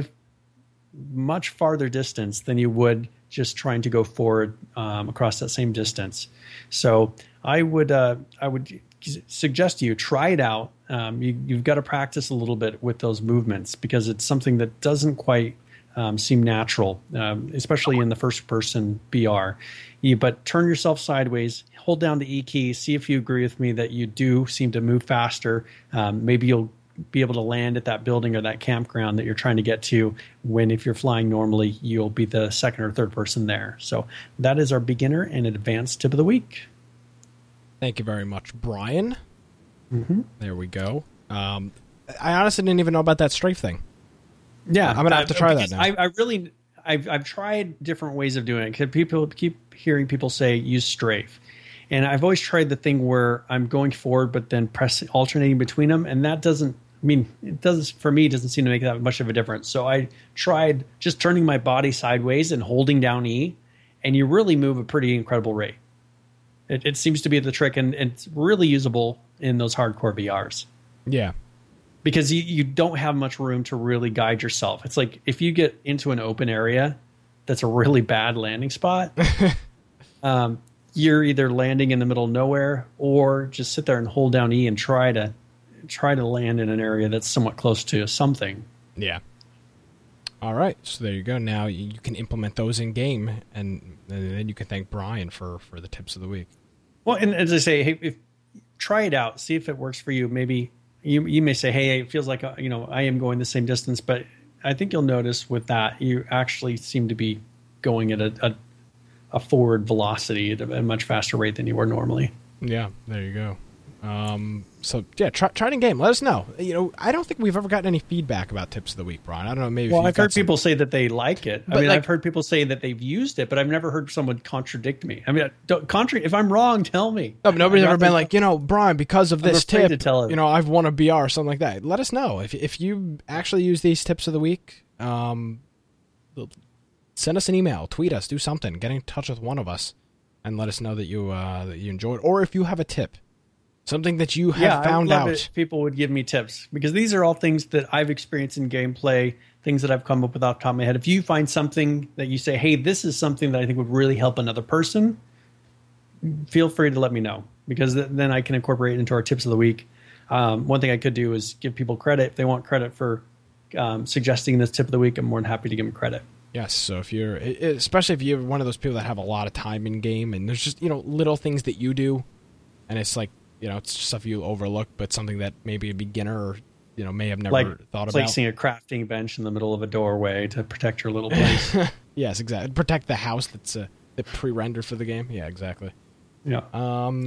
much farther distance than you would just trying to go forward um, across that same distance. So I would uh, I would suggest to you try it out. Um, you, you've got to practice a little bit with those movements because it's something that doesn't quite um, seem natural, um, especially in the first person B R. You, but turn yourself sideways, hold down the E key, see if you agree with me that you do seem to move faster. Um, maybe you'll be able to land at that building or that campground that you're trying to get to when, if you're flying normally, you'll be the second or third person there. So that is our beginner and advanced tip of the week. Thank you very much, Brian. Mm-hmm. There we go. Um, I honestly didn't even know about that strafe thing. Yeah, I'm gonna have to try that now. I, I really, I've I've tried different ways of doing it. Because people keep hearing people say use strafe, and I've always tried the thing where I'm going forward but then pressing, alternating between them, and that doesn't. I mean, it does for me. It doesn't seem to make that much of a difference. So I tried just turning my body sideways and holding down E, and you really move a pretty incredible rate. It, it seems to be the trick, and, and it's really usable in those hardcore V Rs. Yeah. Because you, you don't have much room to really guide yourself. It's like if you get into an open area that's a really bad landing spot, um, you're either landing in the middle of nowhere or just sit there and hold down E and try to try to land in an area that's somewhat close to something. Yeah. All right. So there you go. Now you can implement those in game, and, and then you can thank Brian for, for the tips of the week. Well, and as I say, hey, if, try it out. See if it works for you. Maybe you you may say, hey, it feels like, you know, I am going the same distance, but I think you'll notice with that, you actually seem to be going at a, a, a forward velocity at a much faster rate than you were normally. Yeah, there you go. Um, so yeah, try, try it in game. Let us know. You know, I don't think we've ever gotten any feedback about tips of the week, Brian. I don't know. Maybe. Well, if I've heard some... people say that they like it. But I mean, like, I've heard people say that they've used it, but I've never heard someone contradict me. I mean, don't, contra- if I'm wrong, tell me. No, but nobody's ever been like, you know, Brian, because of this tip, to tell you know, I've won a B R or something like that. Let us know if if you actually use these tips of the week. Um, send us an email, tweet us, do something, get in touch with one of us, and let us know that you uh, that you enjoyed, or if you have a tip. Something that you have yeah, found I would love out. It if people would give me tips, because these are all things that I've experienced in gameplay, things that I've come up with off the top of my head. If you find something that you say, hey, this is something that I think would really help another person, feel free to let me know, because th- then I can incorporate it into our tips of the week. Um, one thing I could do is give people credit. If they want credit for um, suggesting this tip of the week, I'm more than happy to give them credit. Yes, so if you're, especially if you're one of those people that have a lot of time in game, and there's just, you know, little things that you do, and it's like, you know, it's stuff you overlook, but something that maybe a beginner or, you know, may have never like thought about. Placing a crafting bench in the middle of a doorway to protect your little place. Yes, exactly. Protect the house that's uh, that pre-rendered for the game. Yeah, exactly. Yeah. Um, oh.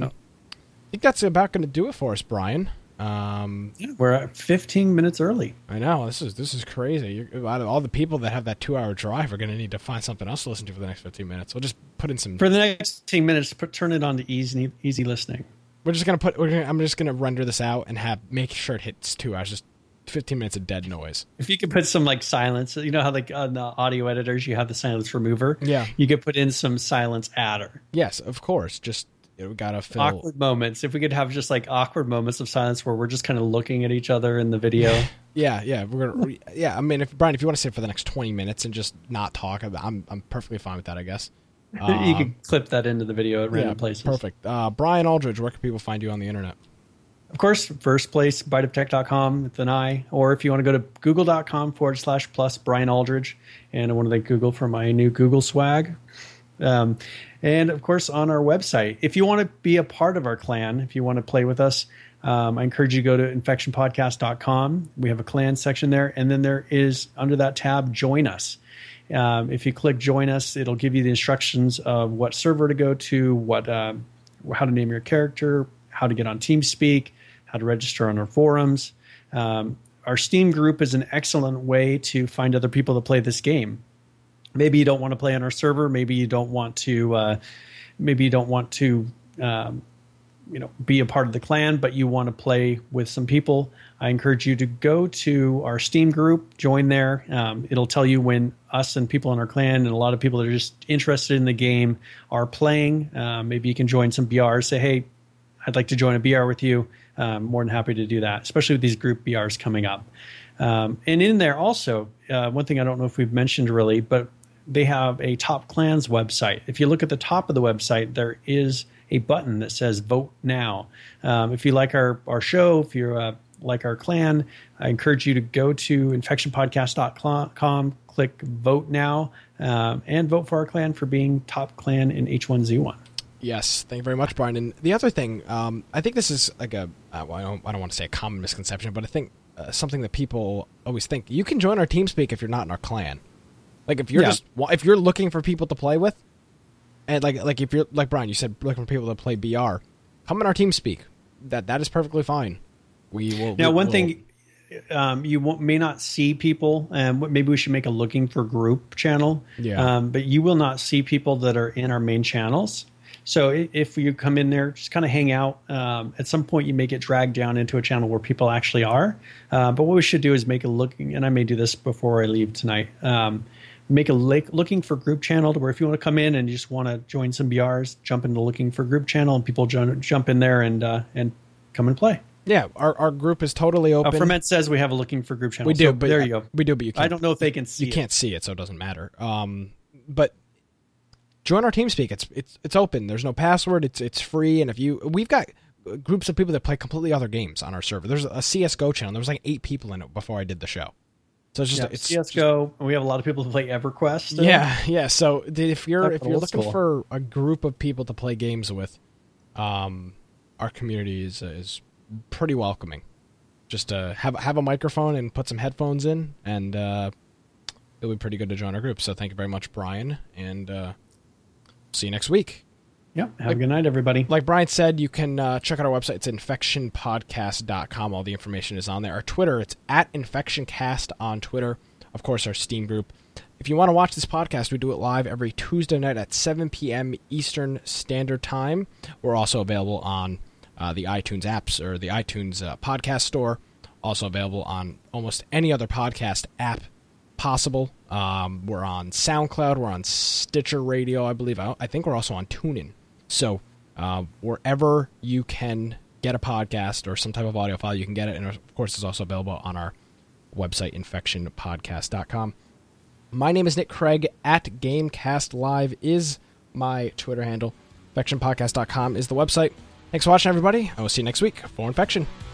I think that's about going to do it for us, Brian. Um, yeah, we're at fifteen minutes early. I know, this is this is crazy. You're, out of all the people that have that two-hour drive are going to need to find something else to listen to for the next fifteen minutes. We'll just put in some for the next fifteen minutes. Put, turn it on to easy easy listening. We're just gonna put. We're gonna, I'm just gonna render this out and have make sure it hits two hours. Just fifteen minutes of dead noise. If you could put some like silence, you know how like on the audio editors you have the silence remover. Yeah, you could put in some silence adder. Yes, of course. Just you know, we gotta fill awkward moments. If we could have just like awkward moments of silence where we're just kind of looking at each other in the video. yeah, yeah, we're gonna. Yeah, I mean, if Brian, if you want to sit for the next twenty minutes and just not talk, I'm I'm perfectly fine with that. I guess. Uh, you can clip that into the video at random yeah, places. Perfect. Uh, Brian Aldridge, where can people find you on the internet? Of course, first place, bite of tech dot com with an I, or if you want to go to google.com forward slash plus Brian Aldridge. And I want to thank Google for my new Google swag. Um, and of course, on our website, if you want to be a part of our clan, if you want to play with us, um, I encourage you to go to infection podcast dot com. We have a clan section there. And then there is under that tab, join us. Um, if you click join us, it'll give you the instructions of what server to go to, what, uh, how to name your character, how to get on TeamSpeak, how to register on our forums. Um, our Steam group is an excellent way to find other people to play this game. Maybe you don't want to play on our server. Maybe you don't want to, uh, maybe you don't want to, um, you know, be a part of the clan, but you want to play with some people, I encourage you to go to our Steam group, join there. Um, it'll tell you when us and people in our clan and a lot of people that are just interested in the game are playing. Uh, maybe you can join some B Rs. Say, hey, I'd like to join a B R with you. Um, more than happy to do that, especially with these group B Rs coming up. Um, and in there also, uh, one thing I don't know if we've mentioned really, but they have a Top Clans website. If you look at the top of the website, there is a button that says Vote Now. Um, if you like our, our show, if you uh, like our clan, I encourage you to go to infection podcast dot com, click Vote Now, um, and vote for our clan for being top clan in H one Z one. Yes, thank you very much, Brian. And the other thing, um, I think this is like a, uh, well, I don't, I don't want to say a common misconception, but I think uh, something that people always think, you can join our TeamSpeak if you're not in our clan. Like if you're Yeah. just, if you're looking for people to play with, and like, like if you're, like Brian, you said looking for people to play B R, come in our TeamSpeak. That, that is perfectly fine. We will. Now, we, one we'll, thing, um, you won't, may not see people, and um, maybe we should make a looking for group channel. Yeah. Um, but you will not see people that are in our main channels. So if you come in there, just kind of hang out. Um, at some point, you may get dragged down into a channel where people actually are. Uh, but what we should do is make a looking, and I may do this before I leave tonight, um, make a look, looking for group channel to where if you want to come in and you just want to join some B Rs, jump into looking for group channel, and people jump, jump in there and uh, and come and play. Yeah, our our group is totally open. Uh, Ferment says we have a looking for group channel. We do, so but there you go. We do, but you can't. I don't know if they can see You it. can't see it, so it doesn't matter. Um, but join our TeamSpeak. It's it's it's open. There's no password. It's it's free. And if you, we've got groups of people that play completely other games on our server. There's a C S G O channel. There was like eight people in it before I did the show. So it's just Yeah, it's C S G O. And we have a lot of people who play EverQuest. Still. Yeah, yeah. So if you're That's if you're old looking school. for a group of people to play games with, um, our community is is pretty welcoming. Just uh, have have a microphone and put some headphones in, and uh, it'll be pretty good to join our group. So thank you very much, Brian, and uh, see you next week. Yeah. Have a good night, everybody. Like Brian said, you can uh, check out our website. It's infection podcast dot com. All the information is on there. Our Twitter, it's at InfectionCast on Twitter. Of course, our Steam group. If you want to watch this podcast, we do it live every Tuesday night at seven p.m. Eastern Standard Time. We're also available on uh, the iTunes apps or the iTunes uh, podcast store. Also available on almost any other podcast app possible. Um, we're on SoundCloud. We're on Stitcher Radio, I believe. I, I think we're also on TuneIn. So uh, wherever you can get a podcast or some type of audio file, you can get it. And, of course, it's also available on our website, infection podcast dot com. My name is Nick Craig. At GameCastLive is my Twitter handle. infection podcast dot com is the website. Thanks for watching, everybody. I will see you next week for Infection.